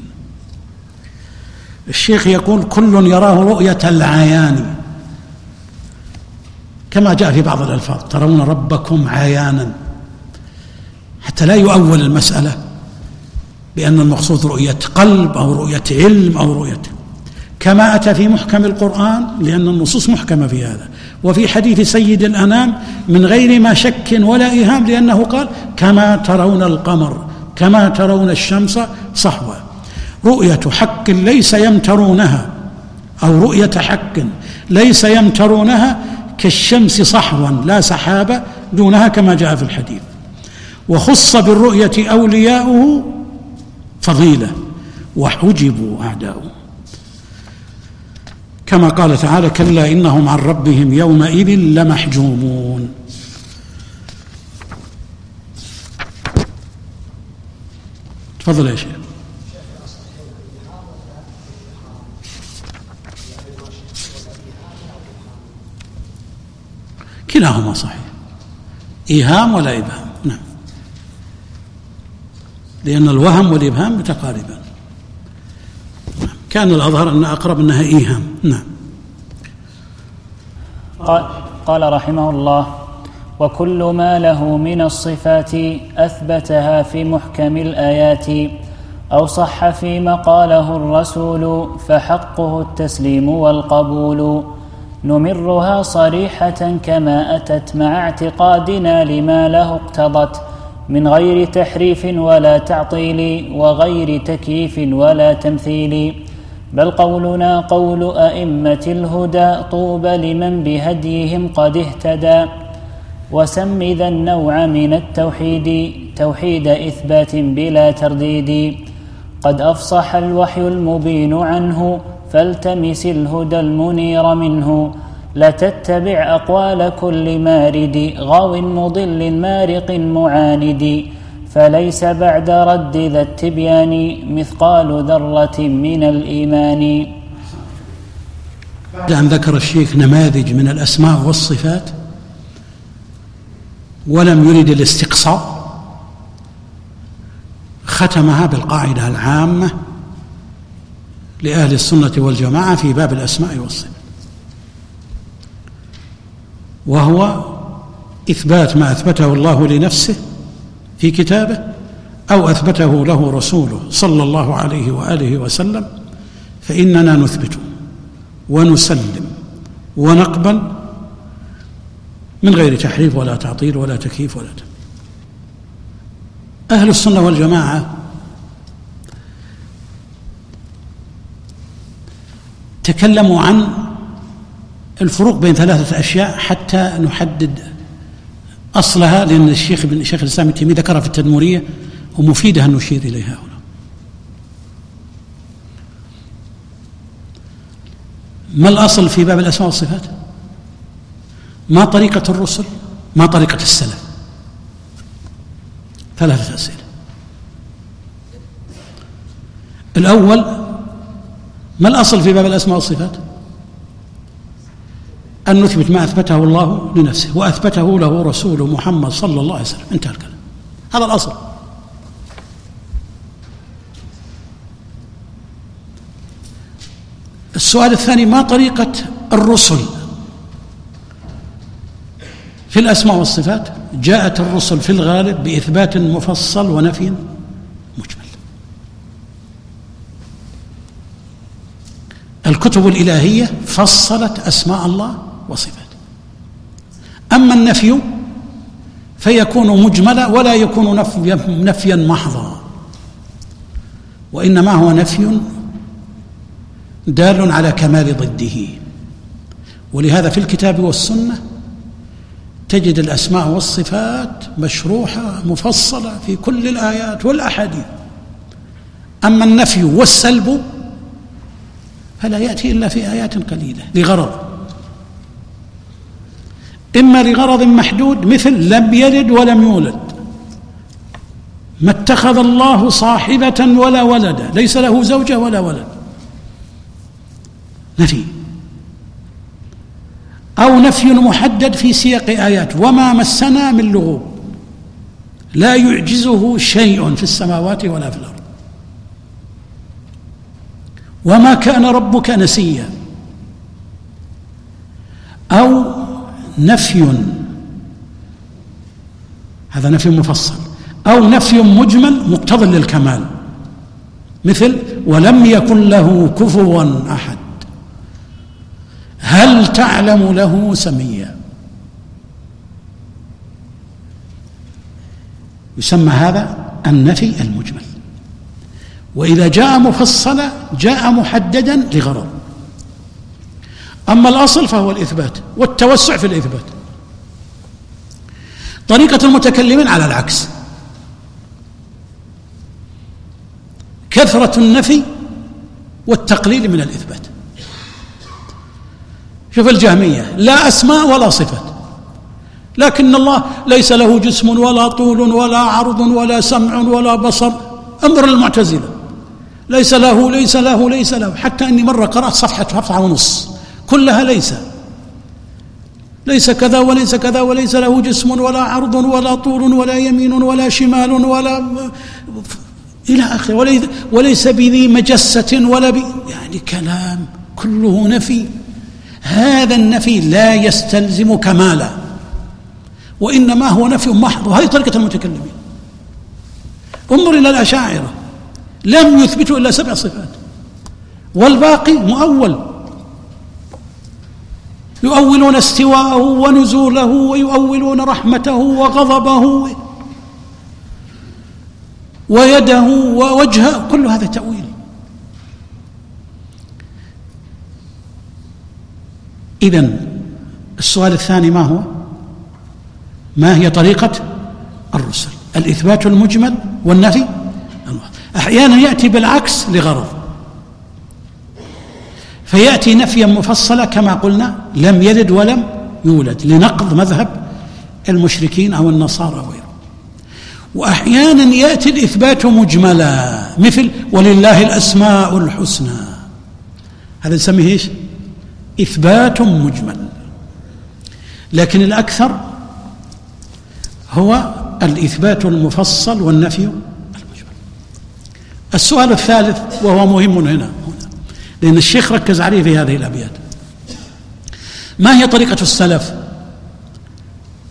الشيخ يقول كل يراه رؤية العيان، كما جاء في بعض الألفاظ ترون ربكم عيانا، حتى لا يؤول المسألة بأن المقصود رؤية قلب أو رؤية علم أو رؤية، كما أتى في محكم القرآن، لأن النصوص محكمة في هذا، وفي حديث سيد الأنام من غير ما شك ولا إيهام، لأنه قال كما ترون القمر كما ترون الشمس صحوا. رؤية حق ليس يمترونها، أو رؤية حق ليس يمترونها كالشمس صحوا لا سحابة دونها كما جاء في الحديث. وخص بالرؤية أولياؤه فضيلة وحجبوا أعداؤه، كما قال تعالى كلا إنهم عن ربهم يومئذ لمحجوبون. تفضل يا شيخ. كلاهما صحيح، إيهام ولا إبهام، نعم، لأن الوهم والإبهام متقاربان. كان الأظهر أن أقرب أنها إيهام. نعم. قال رحمه الله: وكل ما له من الصفات أثبتها في محكم الآيات أو صح فيما قاله الرسول فحقه التسليم والقبول. نمرها صريحة كما أتت مع اعتقادنا لما له اقتضت من غير تحريف ولا تعطيل وغير تكييف ولا تمثيل، بل قولنا قول أئمة الهدى طوبى لمن بهديهم قد اهتدى. وسم ذا النوع من التوحيد توحيد إثبات بلا ترديد، قد أفصح الوحي المبين عنه فالتمس الهدى المنير منه. لا تتبع أقوال كل مارد غاو مضل مارق معاند، فليس بعد رد ذا التبيان مثقال ذرة من الإيمان. بعد أن ذكر الشيخ نماذج من الأسماء والصفات ولم يرد الاستقصاء، ختمها بالقاعدة العامة لأهل السنة والجماعة في باب الأسماء والصفات: وهو إثبات ما أثبته الله لنفسه في كتابه أو أثبته له رسوله صلى الله عليه وآله وسلم، فإننا نثبت ونسلم ونقبل من غير تحريف ولا تعطيل ولا تكييف ولا تمثيل. أهل السنة والجماعة تكلموا عن الفروق بين ثلاثة أشياء حتى نحدد أصلها، لأن الشيخ الإسلام ابن تيمية ذكرها في التدمرية ومفيدة أن نشير إليها هنا. ما الأصل في باب الأسماء والصفات؟ ما طريقة الرسل؟ ما طريقة السلف؟ ثلاثة أسئلة. الأول، ما الأصل في باب الأسماء والصفات؟ أن نثبت ما أثبته الله لنفسه وأثبته له رسوله محمد صلى الله عليه وسلم، انتهى الكلام، هذا الأصل. السؤال الثاني، ما طريقة الرسل في الأسماء والصفات؟ جاءت الرسل في الغالب بإثبات مفصل ونفي مجمل. الكتب الإلهية فصلت أسماء الله وصفاته، أما النفي فيكون مجملا ولا يكون نفيا محضا، وإنما هو نفي دال على كمال ضده. ولهذا في الكتاب والسنة تجد الأسماء والصفات مشروحة مفصلة في كل الآيات والأحاديث. أما النفي والسلب فلا يأتي إلا في آيات قليلة لغرض، إما لغرض محدود مثل لم يلد ولم يولد، ما اتخذ الله صاحبة ولا ولدا، ليس له زوجة ولا ولد، نفي. أو نفي محدد في سياق آيات، وما مسنا من لغوب، لا يعجزه شيء في السماوات ولا في الأرض، وما كان ربك نسيا. أو نفي، هذا نفي مفصل، أو نفي مجمل مقتضى للكمال مثل ولم يكن له كفوا أحد، هل تعلم له سميا. يسمى هذا النفي المجمل. وإذا جاء مفصلا جاء محددا لغرض. أما الأصل فهو الإثبات والتوسع في الإثبات. طريقة المتكلمين على العكس، كثرة النفي والتقليل من الإثبات. شوف الجهمية، لا أسماء ولا صفات، لكن الله ليس له جسم ولا طول ولا عرض ولا سمع ولا بصر. انظر المعتزلة، ليس له، حتى أني مرة قرأت صفحة ونص كلها ليس كذا وليس كذا، وليس له جسم ولا عرض ولا طول ولا يمين ولا شمال ولا إلى آخره، وليس بذي مجسة ولا يعني كلام كله نفي. هذا النفي لا يستلزم كمالا، وإنما هو نفي محض، وهذه طريقة المتكلمين. انظر إلى الأشاعرة، لم يثبتوا إلا 7 صفات، والباقي مؤول، يؤولون استواءه ونزوله، ويؤولون رحمته وغضبه ويده ووجهه، كل هذا تأويل. إذن السؤال الثاني ما هو؟ ما هي طريقة الرسل؟ الإثبات المجمل والنفي. أحيانا يأتي بالعكس لغرض، فيأتي نفيا مفصلا كما قلنا لم يلد ولم يولد، لنقض مذهب المشركين أو النصارى وغيرهم. وأحيانا يأتي الإثبات مجملا مثل ولله الأسماء الحسنى، هذا نسميه إيش؟ إثبات مجمل. لكن الأكثر هو الإثبات المفصل والنفي المجمل. السؤال الثالث وهو مهم هنا، لأن الشيخ ركز عليه في هذه الأبيات، ما هي طريقة السلف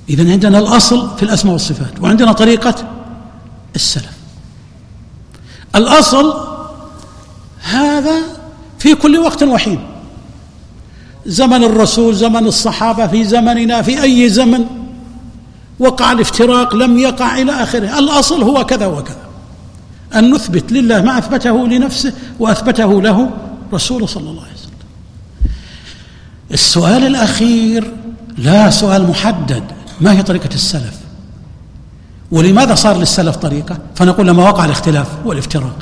إذن عندنا الأصل في الأسماء والصفات، وعندنا طريقة السلف. الأصل هذا في كل وقت وحين، زمن الرسول، زمن الصحابة، في زمننا، في أي زمن وقع الافتراق لم يقع إلى آخره. الأصل هو كذا وكذا، أن نثبت لله ما أثبته لنفسه وأثبته له رسوله صلى الله عليه وسلم. السؤال الأخير لا سؤال محدد، ما هي طريقة السلف؟ ولماذا صار للسلف طريقة؟ فنقول لما وقع الاختلاف والافتراق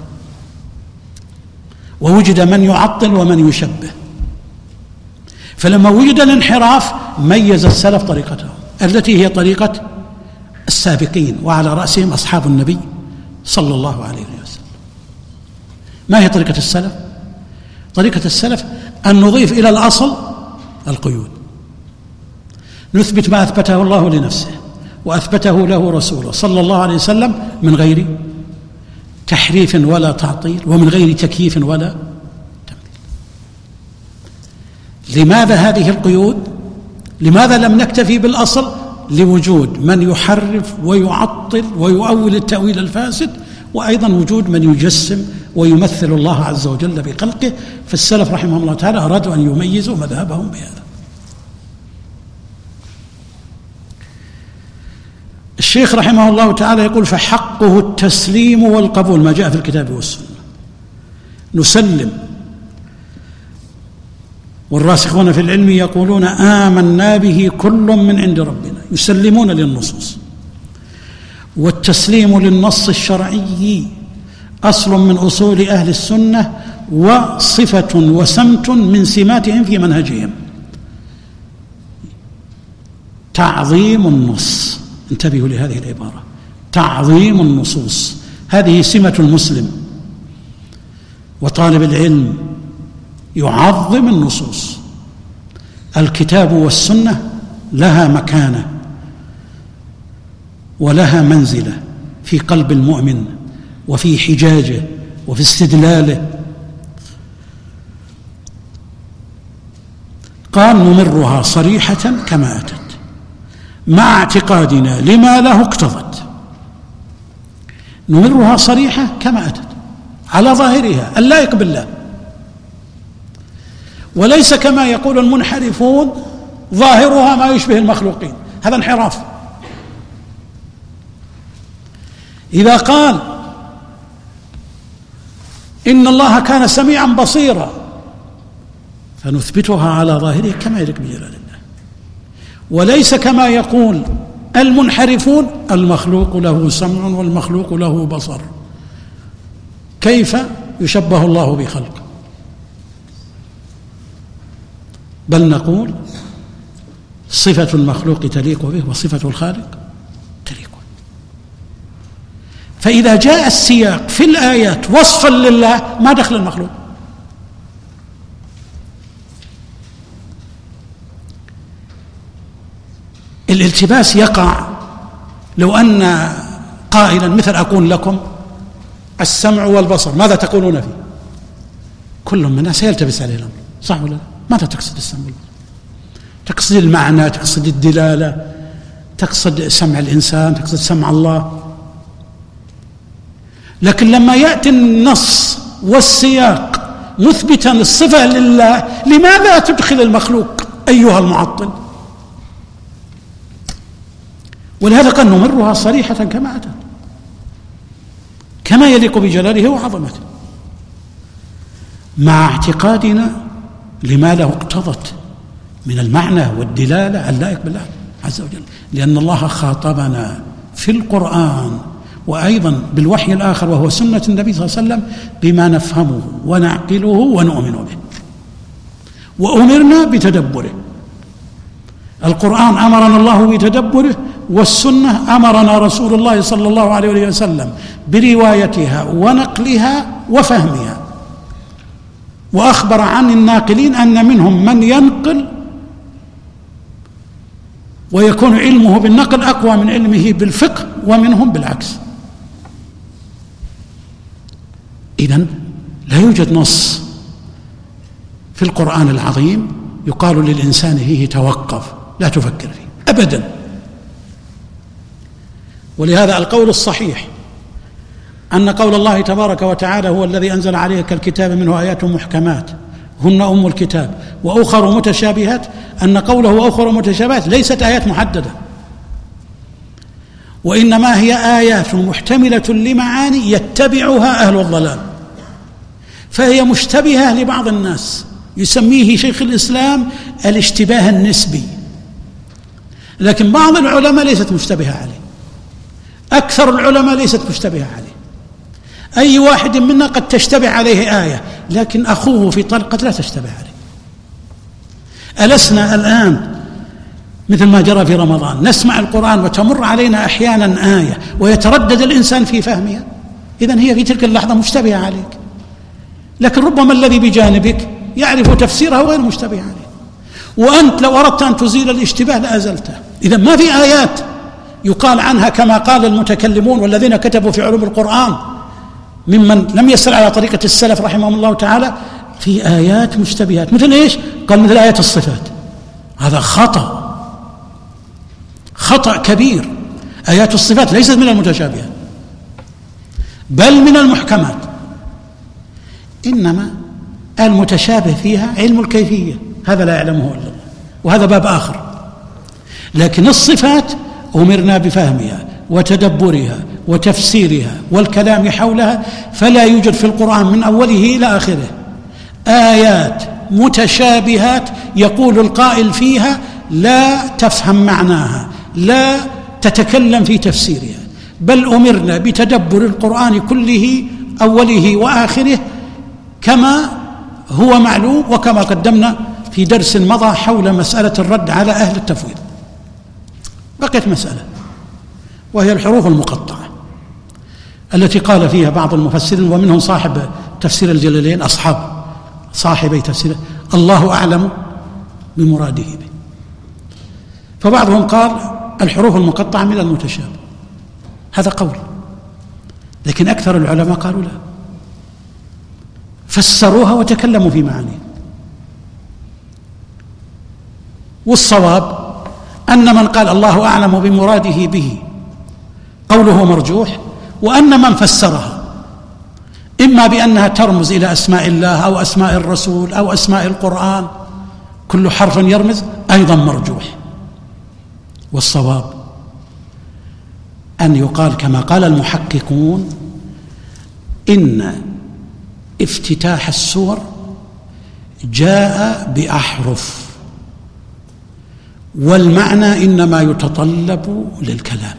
ووجد من يعطل ومن يشبه، فلما وجد الانحراف ميز السلف طريقتهم التي هي طريقة السابقين، وعلى رأسهم أصحاب النبي صلى الله عليه وسلم. ما هي طريقة السلف؟ طريقة السلف أن نضيف إلى الأصل القيود، نثبت ما أثبته الله لنفسه وأثبته له رسوله صلى الله عليه وسلم من غير تحريف ولا تعطيل، ومن غير تكييف ولا تمثيل. لماذا هذه القيود؟ لماذا لم نكتفي بالأصل؟ لوجود من يحرف ويعطل ويؤول التأويل الفاسد، وأيضا وجود من يجسم ويمثل الله عز وجل بخلقه. فالسلف رحمهم الله تعالى أرادوا أن يميزوا مذهبهم بهذا. الشيخ رحمه الله تعالى يقول: فحقه التسليم والقبول ما جاء في الكتاب والسنة. نسلم، والراسخون في العلم يقولون آمنا به كل من عند ربنا، يسلمون للنصوص. والتسليم للنص الشرعي أصل من أصول أهل السنة، وصفة وسمت من سماتهم في منهجهم. تعظيم النص، انتبهوا لهذه العبارة، تعظيم النصوص، هذه سمة المسلم، وطالب العلم يعظم النصوص. الكتاب والسنة لها مكانة ولها منزلة في قلب المؤمن وفي حجاجه وفي استدلاله. قال: نمرها صريحة كما أتت مع اعتقادنا لما له اقتضت. نمرها صريحة كما أتت على ظاهرها اللائق بالله، وليس كما يقول المنحرفون ظاهرها ما يشبه المخلوقين، هذا انحراف. إذا قال إن الله كان سميعا بصيرا فنثبتها على ظاهره كما يليق بجلال الله، وليس كما يقول المنحرفون المخلوق له سمع والمخلوق له بصر. كيف يشبه الله بخلقه؟ بل نقول صفة المخلوق تليق به وصفة الخالق تليق به. فإذا جاء السياق في الآيات وصفا لله ما دخل المخلوق. الالتباس يقع لو أن قائلا مثل أقول لكم السمع والبصر، ماذا تقولون فيه؟ كل منا سيلتبس عليه الأمر، صح ولا لا؟ ماذا تقصد السمع والبصر؟ تقصد المعنى، تقصد الدلالة، تقصد سمع الإنسان، تقصد سمع الله. لكن لما يأتي النص والسياق مثبتا الصفة لله، لماذا تدخل المخلوق أيها المعطل؟ ولهذا قال: نمرها صريحة كما أتت كما يليق بجلاله وعظمته مع اعتقادنا لما له اقتضت من المعنى والدلالة اللائق بالله عز وجل، لأن الله خاطبنا في القرآن وأيضا بالوحي الآخر وهو سنة النبي صلى الله عليه وسلم بما نفهمه ونعقله ونؤمن به، وأمرنا بتدبره. القرآن أمرنا الله بتدبره، والسنة أمرنا رسول الله صلى الله عليه وسلم بروايتها ونقلها وفهمها، وأخبر عن الناقلين أن منهم من ينقل ويكون علمه بالنقل أقوى من علمه بالفقه، ومنهم بالعكس. إذن لا يوجد نص في القرآن العظيم يقال للإنسان فيه توقف لا تفكر فيه أبدا، ولهذا القول الصحيح أن قول الله تبارك وتعالى هو الذي أنزل عليك الكتاب منه آيات محكمات هن أم الكتاب وأخر متشابهات، أن قوله وأخر متشابهات ليست آيات محددة، وإنما هي آيات محتملة لمعاني يتبعها أهل الضلال، فهي مشتبهة لبعض الناس، يسميه شيخ الإسلام الاشتباه النسبي، لكن بعض العلماء ليست مشتبهة عليه، أكثر العلماء ليست مشتبهة عليه. أي واحد منا قد تشتبه عليه آية، لكن أخوه في طلقة لا تشتبه عليه. ألسنا الآن مثل ما جرى في رمضان نسمع القرآن وتمر علينا أحيانا آية ويتردد الإنسان في فهمها، إذن هي في تلك اللحظة مشتبهة عليك، لكن ربما الذي بجانبك يعرف تفسيرها وغير مشتبه عليه، وأنت لو أردت أن تزيل الاشتباه لأزلته. إذن ما في آيات يقال عنها كما قال المتكلمون والذين كتبوا في علوم القرآن ممن لم يسر على طريقة السلف رحمهم الله تعالى، في آيات مشتبهات. مثل إيش؟ قال مثل آيات الصفات. هذا خطأ كبير. آيات الصفات ليست من المتشابهات بل من المحكمات، إنما المتشابه فيها علم الكيفية، هذا لا يعلمه إلا الله، وهذا باب آخر. لكن الصفات أمرنا بفهمها وتدبرها وتفسيرها والكلام حولها، فلا يوجد في القرآن من أوله إلى آخره آيات متشابهات يقول القائل فيها لا تفهم معناها، لا تتكلم في تفسيرها، بل أمرنا بتدبر القرآن كله أوله وآخره كما هو معلوم، وكما قدمنا في درس مضى حول مسألة الرد على أهل التفويض. بقيت مسألة وهي الحروف المقطعة التي قال فيها بعض المفسرين ومنهم صاحب تفسير الجلالين، أصحاب صاحبي تفسير الله أعلم بمراده به، فبعضهم قال الحروف المقطعة من المتشابه، هذا قول، لكن أكثر العلماء قالوا لا، فسروها وتكلموا في معانيها. والصواب أن من قال الله أعلم بمراده به قوله مرجوح، وأن من فسرها إما بأنها ترمز إلى أسماء الله أو أسماء الرسول أو أسماء القرآن، كل حرف يرمز أيضا مرجوح. والصواب أن يقال كما قال المحققون إن افتتاح السور جاء بأحرف، والمعنى إنما يتطلب للكلام،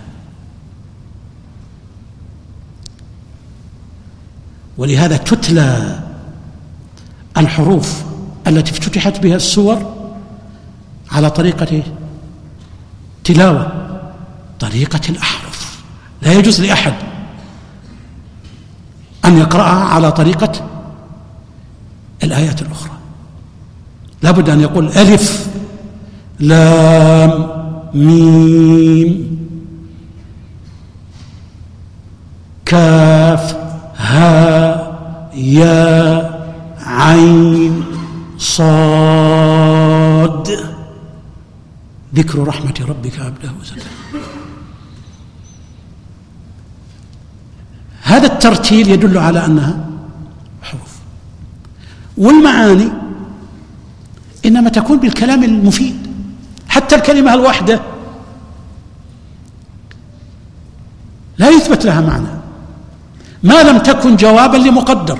ولهذا تتلى الحروف التي افتتحت بها السور على طريقة تلاوة، طريقة الأحرف. لا يجوز لأحد أن يقرأها على طريقة الآيات الأخرى، لا بد أن يقول ألف لام ميم كاف ها يا عين صاد، ذكر رحمة ربك عبده زكريا. هذا الترتيل يدل على أنها حروف. والمعاني إنما تكون بالكلام المفيد، حتى الكلمة الواحدة لا يثبت لها معنى ما لم تكن جوابا لمقدر.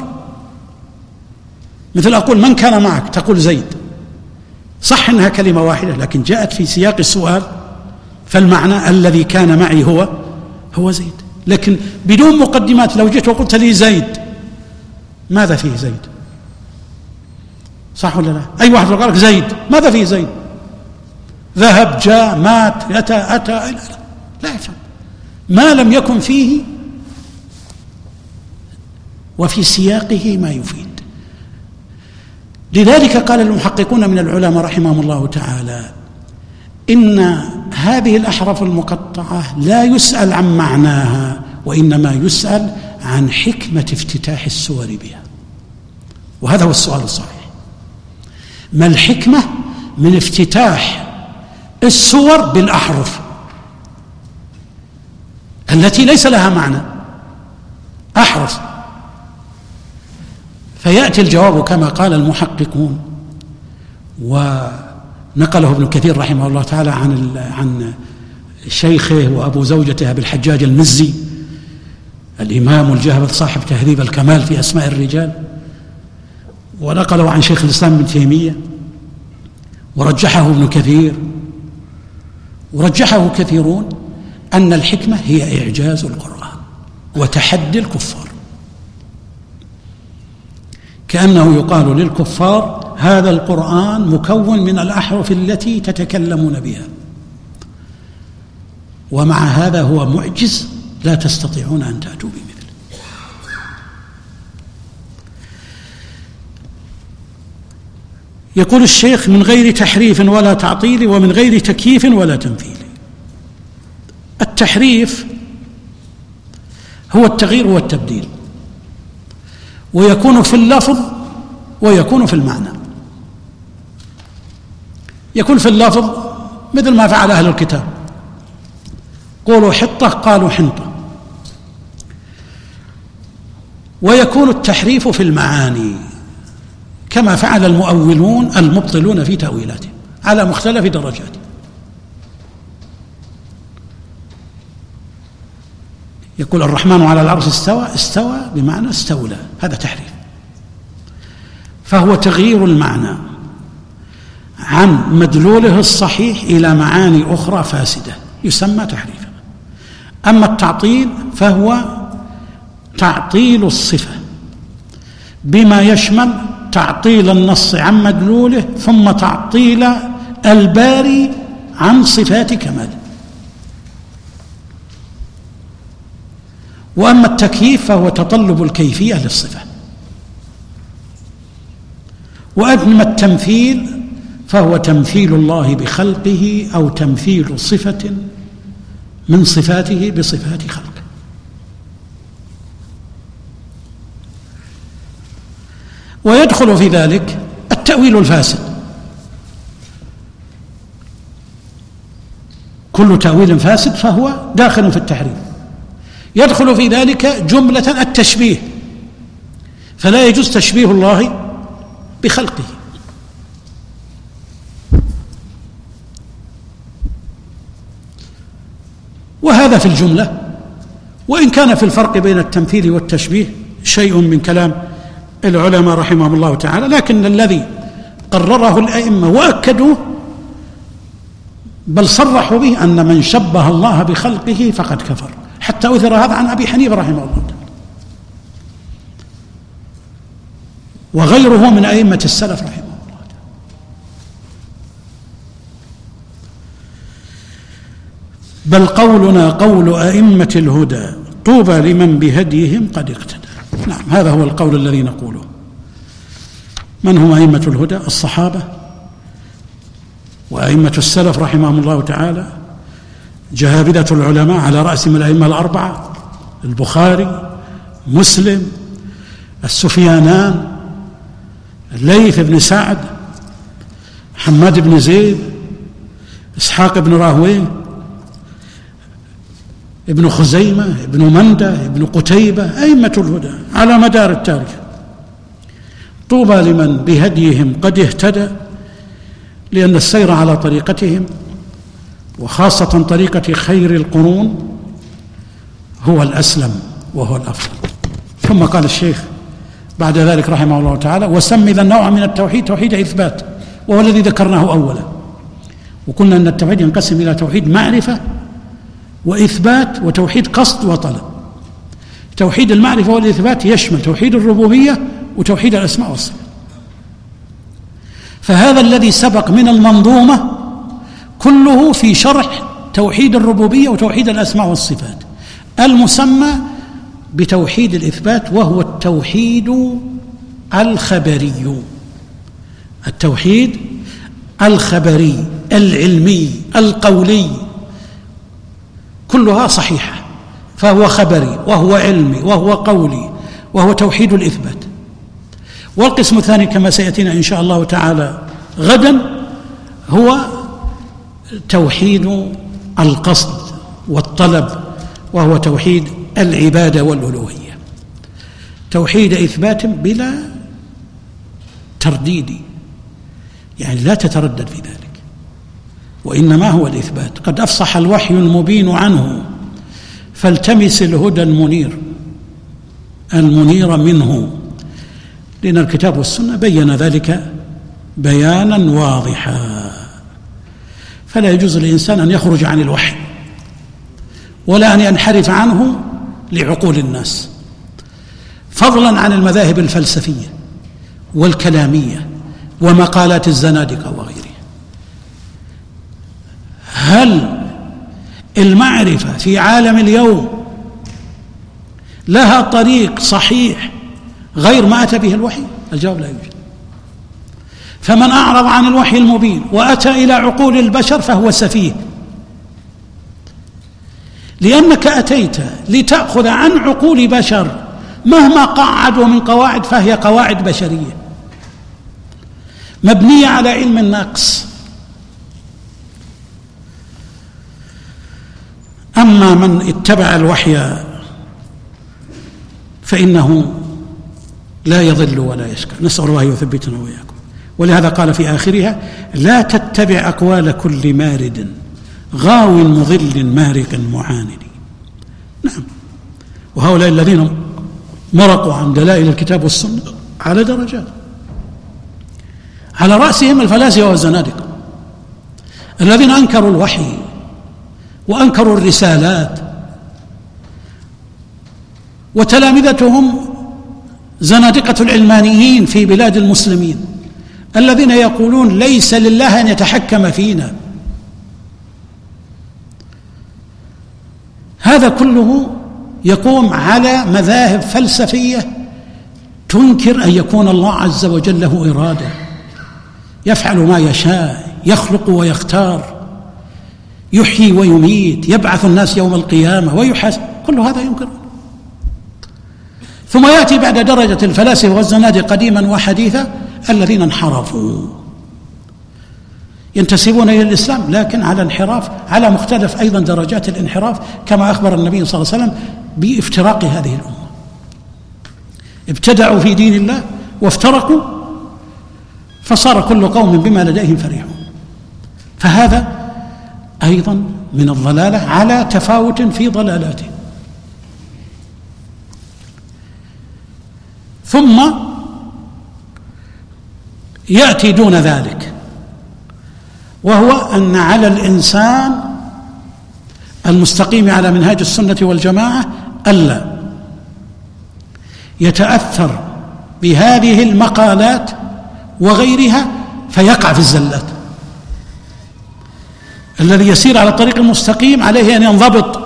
مثل أقول من كان معك، تقول زيد، صح إنها كلمة واحدة لكن جاءت في سياق السؤال، فالمعنى الذي كان معي هو زيد. لكن بدون مقدمات لو جئت وقلت لي زيد، ماذا فيه زيد؟ صح ولا لا؟ أي واحد قال لك زيد، ماذا فيه زيد؟ ذهب، جاء، مات، أتى لا يفهم ما لم يكن فيه وفي سياقه ما يفيد. لذلك قال المحققون من العلماء رحمهم الله تعالى إن هذه الأحرف المقطعة لا يسأل عن معناها، وإنما يسأل عن حكمة افتتاح السور بها، وهذا هو السؤال الصحيح. ما الحكمة من افتتاح السور بالأحرف؟ التي ليس لها معنى أحرص. فيأتي الجواب كما قال المحققون، ونقله ابن كثير رحمه الله تعالى عن شيخه وأبو زوجته أبي الحجاج المزي الإمام الجهبذ صاحب تهذيب الكمال في أسماء الرجال، ونقله عن شيخ الإسلام ابن تيمية، ورجحه ابن كثير ورجحه كثيرون، أن الحكمة هي إعجاز القرآن وتحدي الكفار، كأنه يقال للكفار هذا القرآن مكون من الأحرف التي تتكلمون بها، ومع هذا هو معجز لا تستطيعون أن تأتوا بمثله. يقول الشيخ: من غير تحريف ولا تعطيل، ومن غير تكييف ولا تمثيل. التحريف هو التغيير والتبديل، ويكون في اللفظ ويكون في المعنى. يكون في اللفظ مثل ما فعل أهل الكتاب، قولوا حطة قالوا حنطة. ويكون التحريف في المعاني كما فعل المؤولون المبطلون في تأويلاته على مختلف درجاته. يقول الرحمن على العرش استوى، استوى بمعنى استولى، هذا تحريف، فهو تغيير المعنى عن مدلوله الصحيح إلى معاني أخرى فاسدة، يسمى تحريفا. أما التعطيل فهو تعطيل الصفة بما يشمل تعطيل النص عن مدلوله ثم تعطيل الباري عن صفات كماله. وأما التكييف فهو تطلب الكيفية للصفة. وأما التمثيل فهو تمثيل الله بخلقه أو تمثيل صفة من صفاته بصفات خلقه. ويدخل في ذلك التأويل الفاسد، كل تأويل فاسد فهو داخل في التحريف. يدخل في ذلك جملة التشبيه، فلا يجوز تشبيه الله بخلقه. وهذا في الجملة، وإن كان في الفرق بين التمثيل والتشبيه شيء من كلام العلماء رحمهم الله تعالى، لكن الذي قرره الأئمة وأكدوه بل صرحوا به أن من شبه الله بخلقه فقد كفر، حتى أثر هذا عن أبي حنيفة رحمه الله تعالى وغيره من أئمة السلف رحمه الله تعالى. بل قولنا قول أئمة الهدى طوبى لمن بهديهم قد اقتدى. نعم، هذا هو القول الذي نقوله. من هم أئمة الهدى؟ الصحابة وأئمة السلف رحمهم الله تعالى، جهابذة العلماء على رأسهم الأئمة الأربعة: البخاري، مسلم، السفيانان، الليث بن سعد، حماد بن زيد، إسحاق بن راهويه، ابن خزيمة، ابن مندة، ابن قتيبة، أئمة الهدى على مدار التاريخ. طوبى لمن بهديهم قد اهتدى، لأن السير على طريقتهم وخاصة طريقة خير القرون هو الأسلم وهو الأفضل. ثم قال الشيخ بعد ذلك رحمه الله تعالى: وسمي ذا النوع من التوحيد توحيد إثبات، وهو الذي ذكرناه أولا. وقلنا أن التوحيد ينقسم إلى توحيد معرفة وإثبات وتوحيد قصد وطلب. توحيد المعرفة والإثبات يشمل توحيد الربوبية وتوحيد الأسماء والصفات. فهذا الذي سبق من المنظومة كله في شرح توحيد الربوبية وتوحيد الأسماء والصفات، المسمى بتوحيد الإثبات، وهو التوحيد الخبري. التوحيد الخبري العلمي القولي كلها صحيحة، فهو خبري وهو علمي وهو قولي وهو توحيد الإثبات. والقسم الثاني كما سيأتينا إن شاء الله تعالى غدا هو توحيد القصد والطلب وهو توحيد العبادة والألوهية، توحيد إثبات بلا ترديد، يعني لا تتردد في ذلك، وإنما هو الإثبات. قد أفصح الوحي المبين عنه، فالتمس الهدى المنير منه، لأن الكتاب والسنة بين ذلك بيانا واضحا. فلا يجوز للإنسان أن يخرج عن الوحي ولا أن ينحرف عنه لعقول الناس، فضلا عن المذاهب الفلسفية والكلامية ومقالات الزنادقة وغيرها. هل المعرفة في عالم اليوم لها طريق صحيح غير ما أتى به الوحي؟ الجواب لا يوجد. فمن أعرض عن الوحي المبين وأتى إلى عقول البشر فهو سفيه، لأنك أتيت لتأخذ عن عقول بشر مهما قعدوا من قواعد، فهي قواعد بشرية مبنية على علم ناقص. أما من اتبع الوحي فإنه لا يضل ولا يشقى، نسأل الله يثبتنا وإياكم. ولهذا قال في آخرها: لا تتبع أقوال كل مارد غاو مضل مارق معاند. نعم، وهؤلاء الذين مرقوا عن دلائل الكتاب والسنة على درجات، على رأسهم الفلاسفة والزنادقة الذين أنكروا الوحي وأنكروا الرسالات، وتلامذتهم زنادقة العلمانيين في بلاد المسلمين الذين يقولون ليس لله أن يتحكم فينا. هذا كله يقوم على مذاهب فلسفية تنكر أن يكون الله عز وجل له إرادة، يفعل ما يشاء، يخلق ويختار، يحيي ويميت، يبعث الناس يوم القيامة ويحاسب، كل هذا ينكر. ثم يأتي بعد درجة الفلاسفة والزنادقة قديما وحديثا الذين انحرفوا، ينتسبون إلى الإسلام لكن على انحراف، على مختلف أيضا درجات الانحراف، كما أخبر النبي صلى الله عليه وسلم بافتراق هذه الأمة. ابتدعوا في دين الله وافترقوا، فصار كل قوم بما لديهم فرحون. فهذا أيضا من الضلالة على تفاوت في ضلالاته. ثم يأتي دون ذلك، وهو أن على الإنسان المستقيم على منهاج السنة والجماعة ألا يتأثر بهذه المقالات وغيرها فيقع في الزلات. الذي يسير على الطريق المستقيم عليه أن ينضبط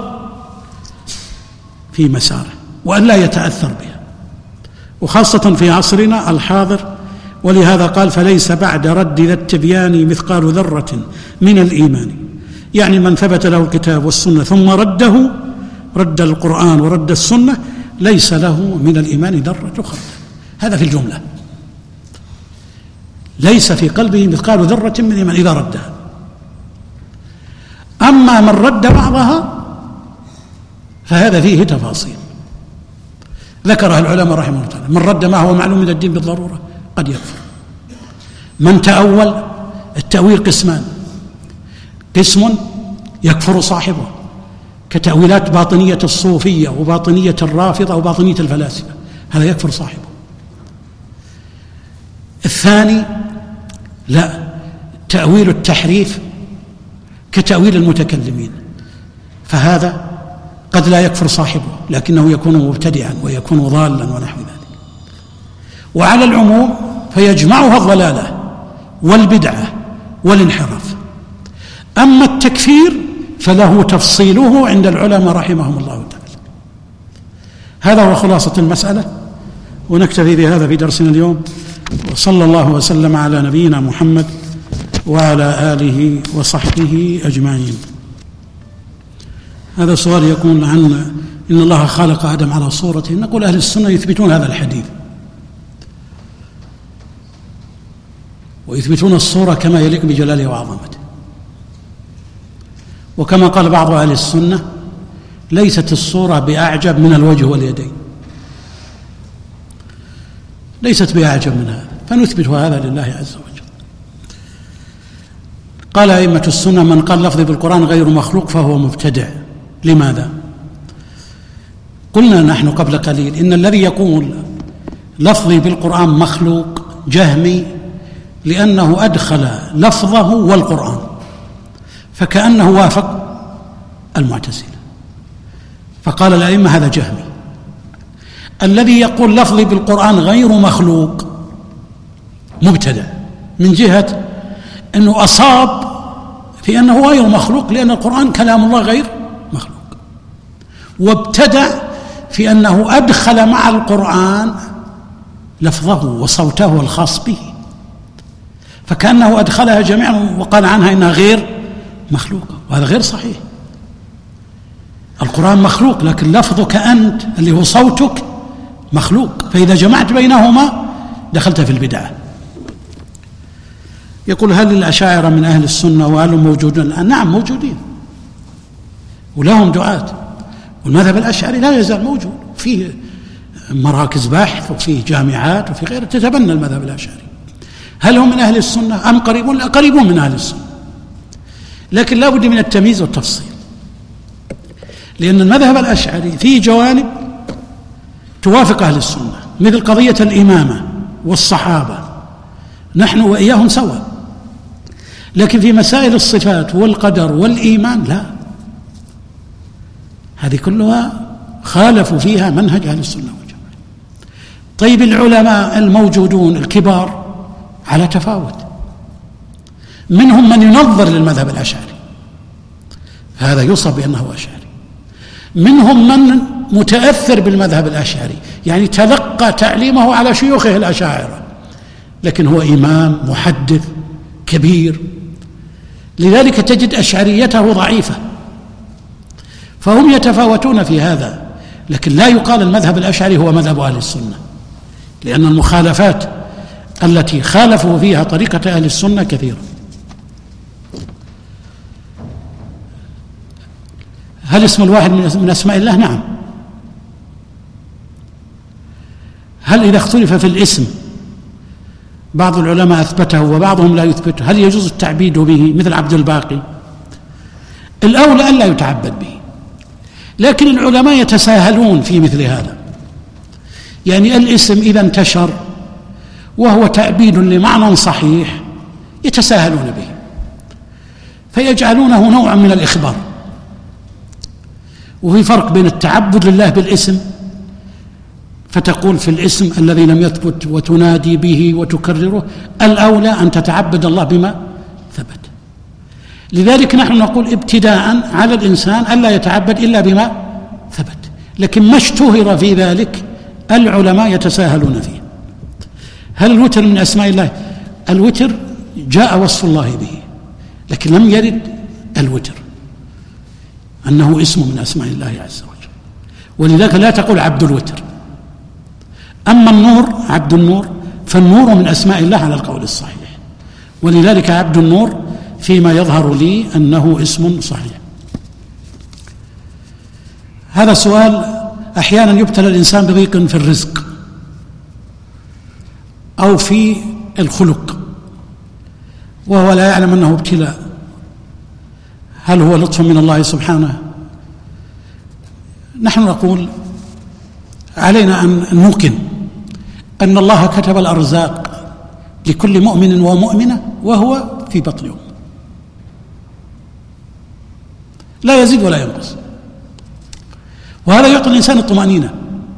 في مساره وأن لا يتأثر بها، وخاصة في عصرنا الحاضر. ولهذا قال: فليس بعد رد ذا التبيان مثقال ذرة من الإيمان، يعني من ثبت له الكتاب والسنة ثم رد القرآن ورد السنة ليس له من الإيمان ذرة خردل. هذا في الجملة، ليس في قلبه مثقال ذرة من الإيمان إذا ردها. أما من رد بعضها فهذا فيه تفاصيل ذكرها العلماء رحمه الله تعالى. من رد ما هو معلوم من الدين بالضرورة قد يكفر. من تأول، التأويل قسمان: قسم يكفر صاحبه كتأويلات باطنية الصوفية وباطنية الرافضة وباطنية الفلاسفة، هذا يكفر صاحبه. الثاني لا، تأويل التحريف كتأويل المتكلمين، فهذا قد لا يكفر صاحبه لكنه يكون مبتدعا ويكون ضالا ونحو ذلك. وعلى العموم فيجمعها الضلالة والبدعة والانحراف. أما التكفير فله تفصيله عند العلماء رحمهم الله تعالى. هذا هو خلاصة المسألة، ونكتفي بهذا في درسنا اليوم، وصلى الله وسلم على نبينا محمد وعلى آله وصحبه أجمعين. هذا سؤال يقول عن إن الله خلق آدم على صورته. نقول أهل السنة يثبتون هذا الحديث ويثبتون الصورة كما يليق بجلاله وعظمته، وكما قال بعض أهل السنة ليست الصورة بأعجب من الوجه واليدين، ليست بأعجب من هذا، فنثبت هذا لله عز وجل. قال أئمة السنة: من قال لفظي بالقرآن غير مخلوق فهو مبتدع. لماذا؟ قلنا نحن قبل قليل إن الذي يقول لفظي بالقرآن مخلوق جهمي، لأنه أدخل لفظه والقرآن، فكأنه وافق المعتزلة، فقال الأئمة هذا جهمي. الذي يقول لفظي بالقرآن غير مخلوق مبتدع، من جهة أنه أصاب في أنه غير مخلوق، لأن القرآن كلام الله غير مخلوق، وابتدع في أنه أدخل مع القرآن لفظه وصوته الخاص به، فكأنه أدخلها جميعا وقال عنها إنها غير مخلوقة، وهذا غير صحيح. القرآن مخلوق، لكن لفظك أنت اللي هو صوتك مخلوق، فإذا جمعت بينهما دخلت في البدعة. يقول: هل الأشاعرة من أهل السنة وهل هم موجودون الآن؟ نعم موجودين، ولهم دعاة، والمذهب الأشعري لا يزال موجود، فيه مراكز بحث وفيه جامعات وفي غيره تتبنى المذهب الأشعري. هل هم من أهل السنة أم قريبون؟ لا، قريبون من أهل السنة، لكن لا بد من التمييز والتفصيل، لأن المذهب الأشعري فيه جوانب توافق أهل السنة، مثل قضية الإمامة والصحابة، نحن وإياهم سواء، لكن في مسائل الصفات والقدر والإيمان لا، هذه كلها خالفوا فيها منهج أهل السنة والجماعة. طيب العلماء الموجودون الكبار على تفاوت، منهم من ينظر للمذهب الأشعري، هذا يوصف بأنه أشعري، منهم من متأثر بالمذهب الأشعري، يعني تلقى تعليمه على شيوخه الأشاعرة، لكن هو إمام محدث كبير، لذلك تجد أشعريته ضعيفة، فهم يتفاوتون في هذا، لكن لا يقال المذهب الأشعري هو مذهب أهل السنة، لأن المخالفات التي خالفوا فيها طريقة أهل السنة كثيرة. هل اسم الواحد من أسماء الله؟ نعم. هل إذا اختلف في الاسم بعض العلماء أثبته وبعضهم لا يثبته، هل يجوز التعبيد به مثل عبد الباقي؟ الأولى أن لا يتعبد به، لكن العلماء يتساهلون في مثل هذا، يعني الاسم إذا انتشر وهو تعبيد لمعنى صحيح يتساهلون به، فيجعلونه نوعا من الإخبار. وفي فرق بين التعبد لله بالاسم، فتقول في الاسم الذي لم يثبت وتنادي به وتكرره، الأولى أن تتعبد الله بما ثبت. لذلك نحن نقول ابتداء على الإنسان ألا يتعبد إلا بما ثبت، لكن ما اشتهر في ذلك العلماء يتساهلون فيه. هل الوتر من أسماء الله؟ الوتر جاء وصف الله به، لكن لم يرد الوتر أنه اسم من أسماء الله عز وجل، ولذلك لا تقول عبد الوتر. أما النور، عبد النور، فالنور من أسماء الله على القول الصحيح، ولذلك عبد النور فيما يظهر لي أنه اسم صحيح. هذا سؤال: أحيانا يبتلى الإنسان بضيق في الرزق أو في الخلق وهو لا يعلم أنه ابتلاء، هل هو لطف من الله سبحانه؟ نحن نقول علينا أن نوقن أن الله كتب الأرزاق لكل مؤمن ومؤمنة وهو في بطن أمه، لا يزيد ولا ينقص، وهذا يعطي الإنسان الطمأنينة.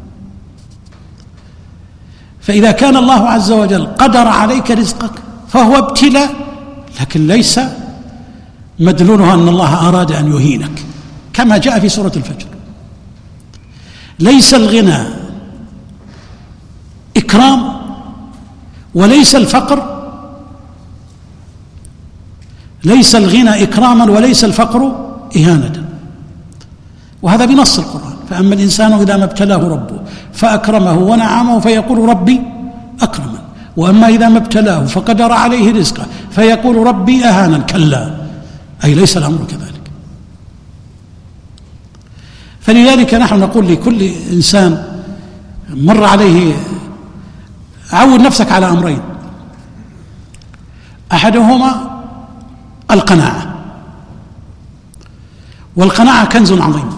فإذا كان الله عز وجل قدر عليك رزقك فهو ابتلاء، لكن ليس مدلولها أن الله أراد أن يهينك، كما جاء في سورة الفجر: ليس الغنى إكرام وليس الفقر، ليس الغنى إكراما وليس الفقر إهانة، وهذا بنص القرآن: فأما الإنسان إذا ما ابتلاه ربه فأكرمه ونعمه فيقول ربي أكرمن، وأما إذا ما ابتلاه فقدر عليه رزقه فيقول ربي أهانن. كلا، أي ليس الأمر كذلك. فلذلك نحن نقول لكل إنسان مر عليه، عود نفسك على أمرين: أحدهما القناعة، والقناعة كنز عظيم.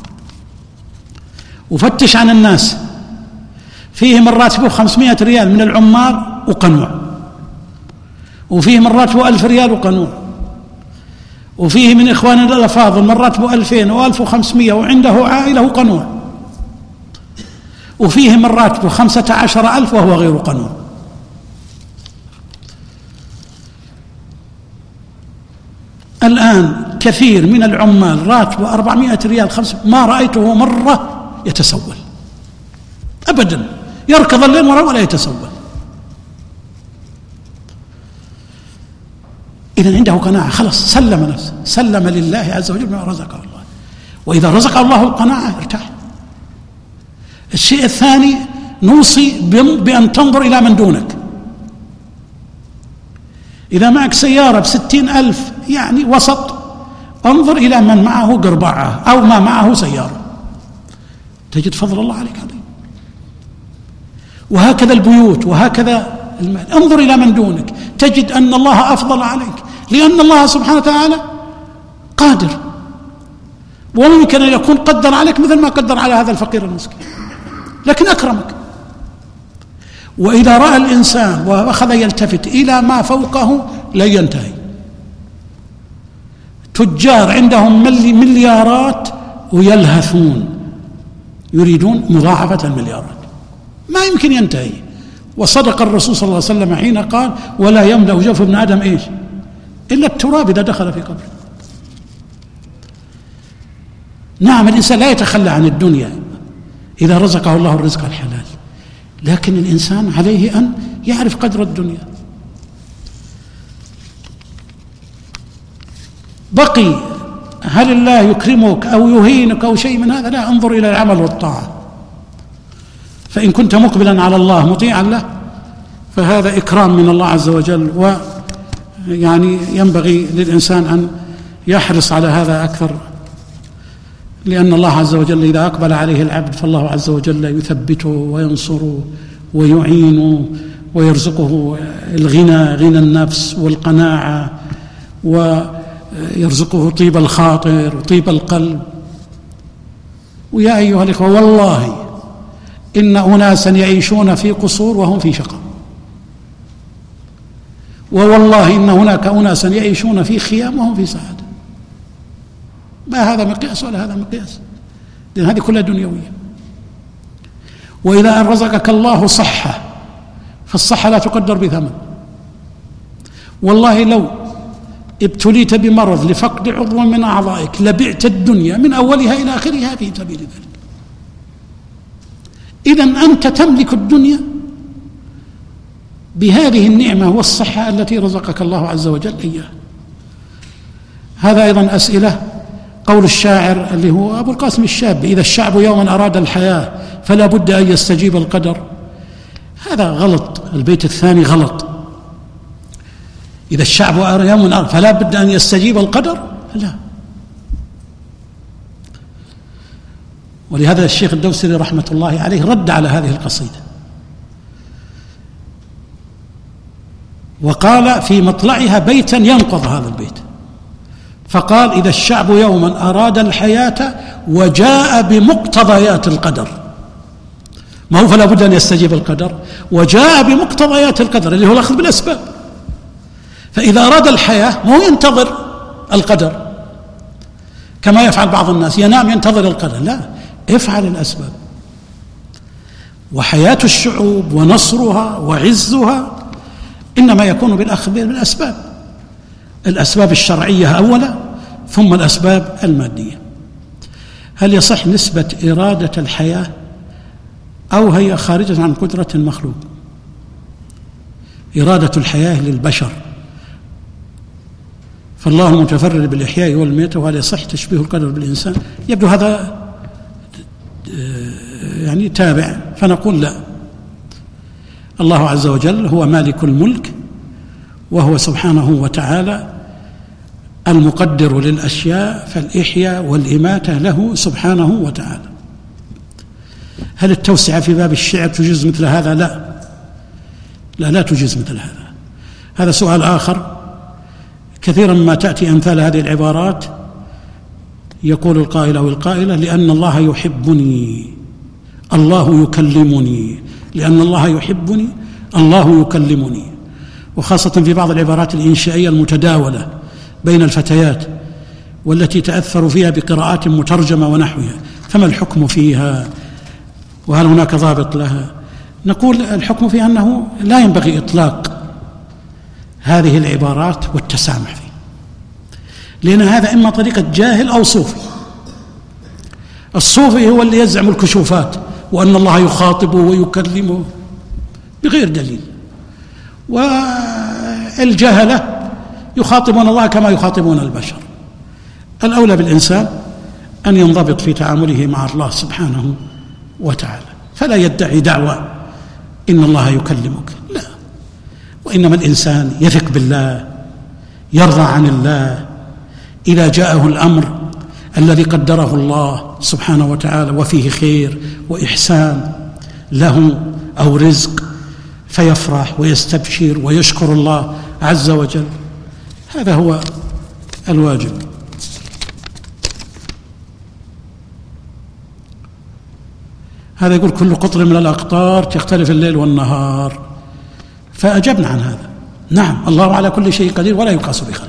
وفتش عن الناس، فيه من راتبه 500 ريال من العمال وقنوع، وفيه من راتبه 1000 ريال وقنوع، وفيه من إخواننا الأفاضل من راتبه 2000 و1500 وعنده عائلة وقنوع، وفيه من راتبه 15,000 وهو غير قنوع. الآن كثير من العمال راتبه 400 ريال، ما رأيته مرة يتسول أبدا، يركض الليل ولا يتسول. إذن عنده قناعة، خلص سلم نفسه، سلم لله عز وجل ما رزقه الله، وإذا رزق الله القناعة ارتاح. الشيء الثاني: نوصي بأن تنظر إلى من دونك. إذا معك سيارة ب60,000 يعني وسط، انظر إلى من معه قربعة أو ما معه سيارة، تجد فضل الله عليك عظيم. وهكذا البيوت، وهكذا المال، انظر إلى من دونك تجد أن الله أفضل عليك، لأن الله سبحانه وتعالى قادر، وممكن أن يكون قدر عليك مثل ما قدر على هذا الفقير المسكين، لكن أكرمك. وإذا رأى الإنسان وأخذ يلتفت إلى ما فوقه لا ينتهي. تجار عندهم مليارات ويلهثون، يريدون مضاعفة المليارات، ما يمكن ينتهي. وصدق الرسول صلى الله عليه وسلم حين قال: ولا يملأ جوف ابن آدم إيش إلا التراب إذا دخل في قبره. نعم، الإنسان لا يتخلى عن الدنيا إذا رزقه الله الرزق الحلال، لكن الإنسان عليه أن يعرف قدر الدنيا. بقي هل الله يكرمك أو يهينك أو شيء من هذا؟ لا، انظر إلى العمل والطاعة. فإن كنت مقبلا على الله مطيعا له فهذا إكرام من الله عز وجل، ويعني ينبغي للإنسان أن يحرص على هذا أكثر، لأن الله عز وجل إذا أقبل عليه العبد فالله عز وجل يثبته وينصره ويعينه ويرزقه الغنى، غنى النفس والقناعة، ويرزقه طيب الخاطر وطيب القلب. ويا أيها الإخوة، والله إن أناسا يعيشون في قصور وهم في شقاء، ووالله إن هناك أناسا يعيشون في خيام وهم في سعادة. ما هذا مقياس ولا هذا مقياس، لأن هذه كلها دنيوية. وإذا أن رزقك الله صحة فالصحة لا تقدر بثمن. والله لو ابتليت بمرض لفقد عضو من أعضائك لبعت الدنيا من أولها إلى آخرها في سبيل ذلك. إذن أنت تملك الدنيا بهذه النعمة والصحة التي رزقك الله عز وجل إياها. هذا أيضا أسئلة. قول الشاعر اللي هو أبو القاسم الشابي: إذا الشعب يوما أراد الحياة فلا بد أن يستجيب القدر. هذا غلط، البيت الثاني غلط. إذا الشعب يوما فلا بد أن يستجيب القدر، لا. ولهذا الشيخ الدوسري رحمة الله عليه رد على هذه القصيدة وقال في مطلعها بيتا ينقض هذا البيت، فقال: إذا الشعب يوما أراد الحياة وجاء بمقتضيات القدر، ما هو فلا بد أن يستجيب القدر، وجاء بمقتضيات القدر اللي هو الأخذ بالأسباب. فإذا أراد الحياة ما هو ينتظر القدر كما يفعل بعض الناس، ينام ينتظر القدر، لا، افعل الأسباب. وحياة الشعوب ونصرها وعزها إنما يكون بالأخذ بالأسباب، الأسباب الشرعية أولا ثم الأسباب المادية. هل يصح نسبة إرادة الحياة أو هي خارجة عن قدرة المخلوق؟ إرادة الحياة للبشر، فالله متفرد بالإحياء والميتة، وهل يصح تشبيه القدر بالإنسان؟ يبدو هذا يعني تابع، فنقول لا. الله عز وجل هو مالك الملك، وهو سبحانه وتعالى المقدر للأشياء، فالإحياء والإماتة له سبحانه وتعالى. هل التوسعة في باب الشعر تجيز مثل هذا؟ لا تجيز مثل هذا. هذا سؤال آخر. كثيرا ما تأتي أمثال هذه العبارات يقول القائل أو القائلة: لأن الله يحبني الله يكلمني، لأن الله يحبني الله يكلمني. وخاصة في بعض العبارات الإنشائية المتداولة بين الفتيات والتي تأثر فيها بقراءات مترجمة ونحوها، فما الحكم فيها؟ وهل هناك ضابط لها؟ نقول الحكم فيها أنه لا ينبغي إطلاق هذه العبارات والتسامح فيه، لأن هذا إما طريقة جاهل أو صوفي. الصوفي هو اللي يزعم الكشوفات وأن الله يخاطبه ويكلمه بغير دليل، والجهلة يخاطبون الله كما يخاطبون البشر. الأولى بالإنسان أن ينضبط في تعامله مع الله سبحانه وتعالى، فلا يدعي دعوى إن الله يكلمك، لا، وإنما الإنسان يثق بالله، يرضى عن الله إذا جاءه الأمر الذي قدره الله سبحانه وتعالى وفيه خير وإحسان له أو رزق، فيفرح ويستبشر ويشكر الله عز وجل. هذا هو الواجب. هذا يقول: كل قطر من الأقطار تختلف الليل والنهار. فأجبنا عن هذا. نعم، الله على كل شيء قدير ولا يقاس بخلق.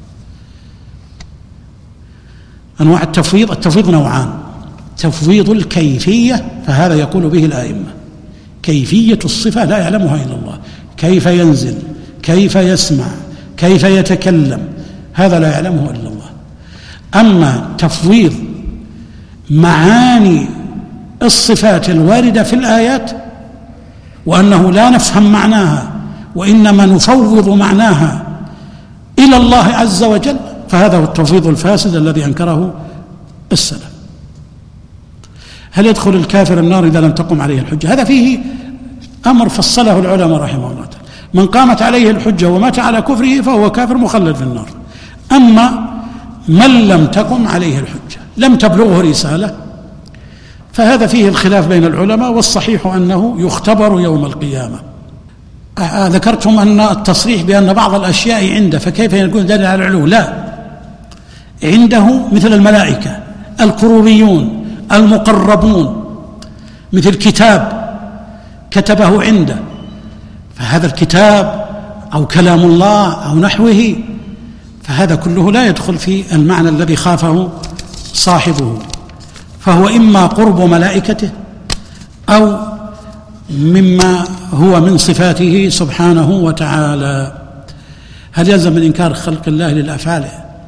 أنواع التفويض نوعان: تفويض الكيفية، فهذا يقول به الآئمة، كيفية الصفة لا يعلمها إلا الله، كيف ينزل، كيف يسمع، كيف يتكلم، هذا لا يعلمه إلا الله. أما تفويض معاني الصفات الواردة في الآيات وأنه لا نفهم معناها وإنما نفوض معناها إلى الله عز وجل، فهذا هو التفويض الفاسد الذي أنكره السلف. هل يدخل الكافر النار إذا لم تقم عليه الحجة؟ هذا فيه أمر فصله العلماء رحمه الله تعالى. من قامت عليه الحجة ومات على كفره فهو كافر مخلد في النار. أما من لم تقم عليه الحجة، لم تبلغه رسالة، فهذا فيه الخلاف بين العلماء، والصحيح أنه يختبر يوم القيامة. ذكرتم أن التصريح بأن بعض الأشياء عنده، فكيف يكون دليل على العلو؟ لا، عنده مثل الملائكة، الكروبيون، المقربون، مثل كتاب كتبه عنده، فهذا الكتاب أو كلام الله أو نحوه، فهذا كله لا يدخل في المعنى الذي خافه صاحبه، فهو إما قرب ملائكته أو مما هو من صفاته سبحانه وتعالى. هل يلزم من إنكار خلق الله للأفعال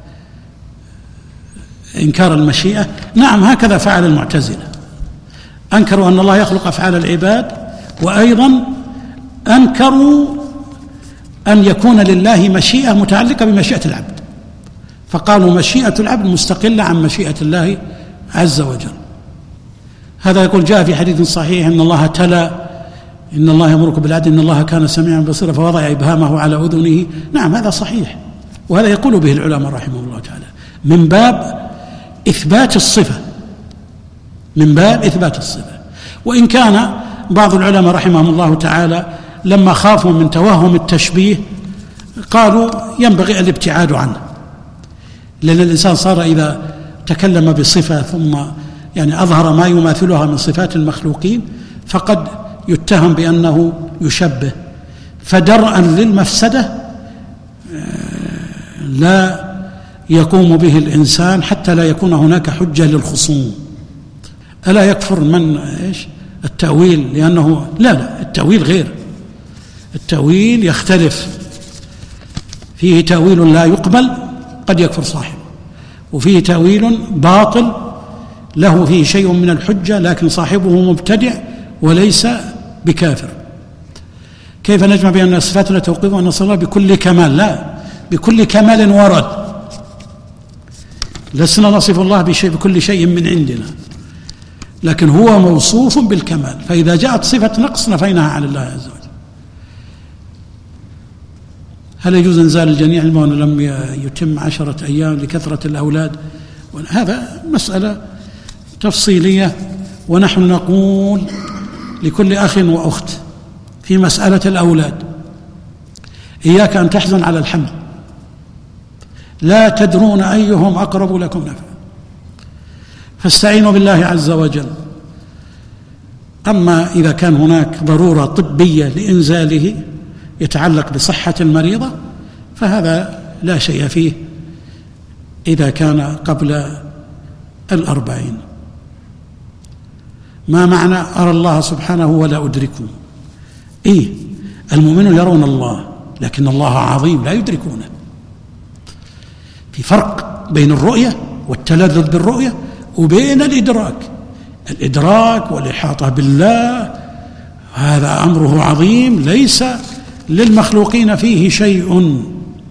إنكار المشيئة؟ نعم، هكذا فعل المعتزلة، أنكروا أن الله يخلق أفعال العباد، وأيضا أنكروا أن يكون لله مشيئة متعلقة بمشيئة العبد، فقالوا مشيئة العبد مستقلة عن مشيئة الله عز وجل. هذا يقول: جاء في حديث صحيح إن الله تلا إن الله يأمرك بالعدل إن الله كان سميعا بصيرا، فوضع إبهامه على أذنه. نعم، هذا صحيح، وهذا يقول به العلماء رحمه الله تعالى من باب إثبات الصفة، من باب إثبات الصفة. وإن كان بعض العلماء رحمهم الله تعالى لما خافوا من توهم التشبيه قالوا ينبغي الابتعاد عنه، لأن الإنسان صار إذا تكلم بصفة ثم أظهر ما يماثلها من صفات المخلوقين فقد يتهم بأنه يشبه، فدرءا للمفسدة لا يقوم به الإنسان حتى لا يكون هناك حجة للخصوم. ألا يكفر من التأويل؟ لأنه لا، التأويل غير، التأويل يختلف، فيه تأويل لا يقبل قد يكفر صاحبه، وفيه تأويل باطل له فيه شيء من الحجة لكن صاحبه مبتدع وليس بكافر. كيف نجمع بأن الصفات لا توقف وأن نصف الله بكل كمال؟ لا، بكل كمال ورد، لسنا نصف الله بكل شيء من عندنا، لكن هو موصوف بالكمال، فإذا جاءت صفة نقص نفيناها عن الله عز وجل. هل يجوز إنزال الجنين علما وأنه لم يتم 10 أيام لكثرة الأولاد؟ هذا مسألة تفصيلية، ونحن نقول لكل أخ وأخت في مسألة الأولاد إياك أن تحزن على الحمل، لا تدرون أيهم أقرب لكم نفعا، فاستعينوا بالله عز وجل. أما إذا كان هناك ضرورة طبية لإنزاله يتعلق بصحة المريضة فهذا لا شيء فيه إذا كان قبل 40. ما معنى أرى الله سبحانه ولا أدركه؟ المؤمنون يرون الله لكن الله عظيم لا يدركونه. في فرق بين الرؤية والتلذذ بالرؤية وبين الإدراك والإحاطة بالله، هذا أمره عظيم ليس للمخلوقين فيه شيء.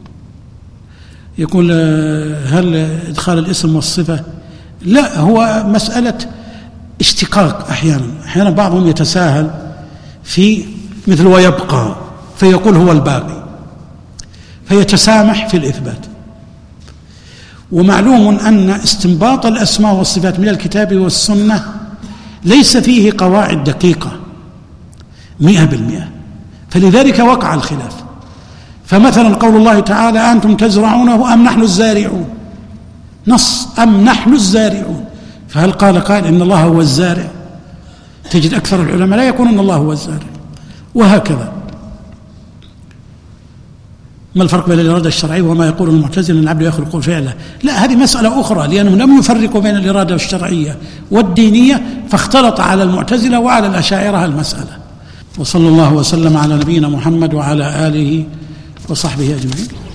يقول هل إدخال الاسم والصفة؟ لا، هو مسألة اشتقاق. أحيانا بعضهم يتساهل في مثل ويبقى فيقول هو الباقي، فيتسامح في الإثبات. ومعلوم أن استنباط الأسماء والصفات من الكتاب والسنة ليس فيه قواعد دقيقة 100%، فلذلك وقع الخلاف. فمثلا قول الله تعالى أنتم تزرعونه أم نحن الزارعون، نص أم نحن الزارعون، فهل قال قائل إن الله هو الزارع؟ تجد أكثر العلماء لا يقولون إن الله هو الزارع. وهكذا ما الفرق بين الإرادة الشرعية وما يقول المعتزلة أن العبد يخلق فعله؟ لا، هذه مسألة أخرى، لأنهم لم يفرقوا بين الإرادة الشرعية والدينية، فاختلط على المعتزلة وعلى الأشاعرة المسألة. وصلى الله وسلم على نبينا محمد وعلى آله وصحبه أجمعين.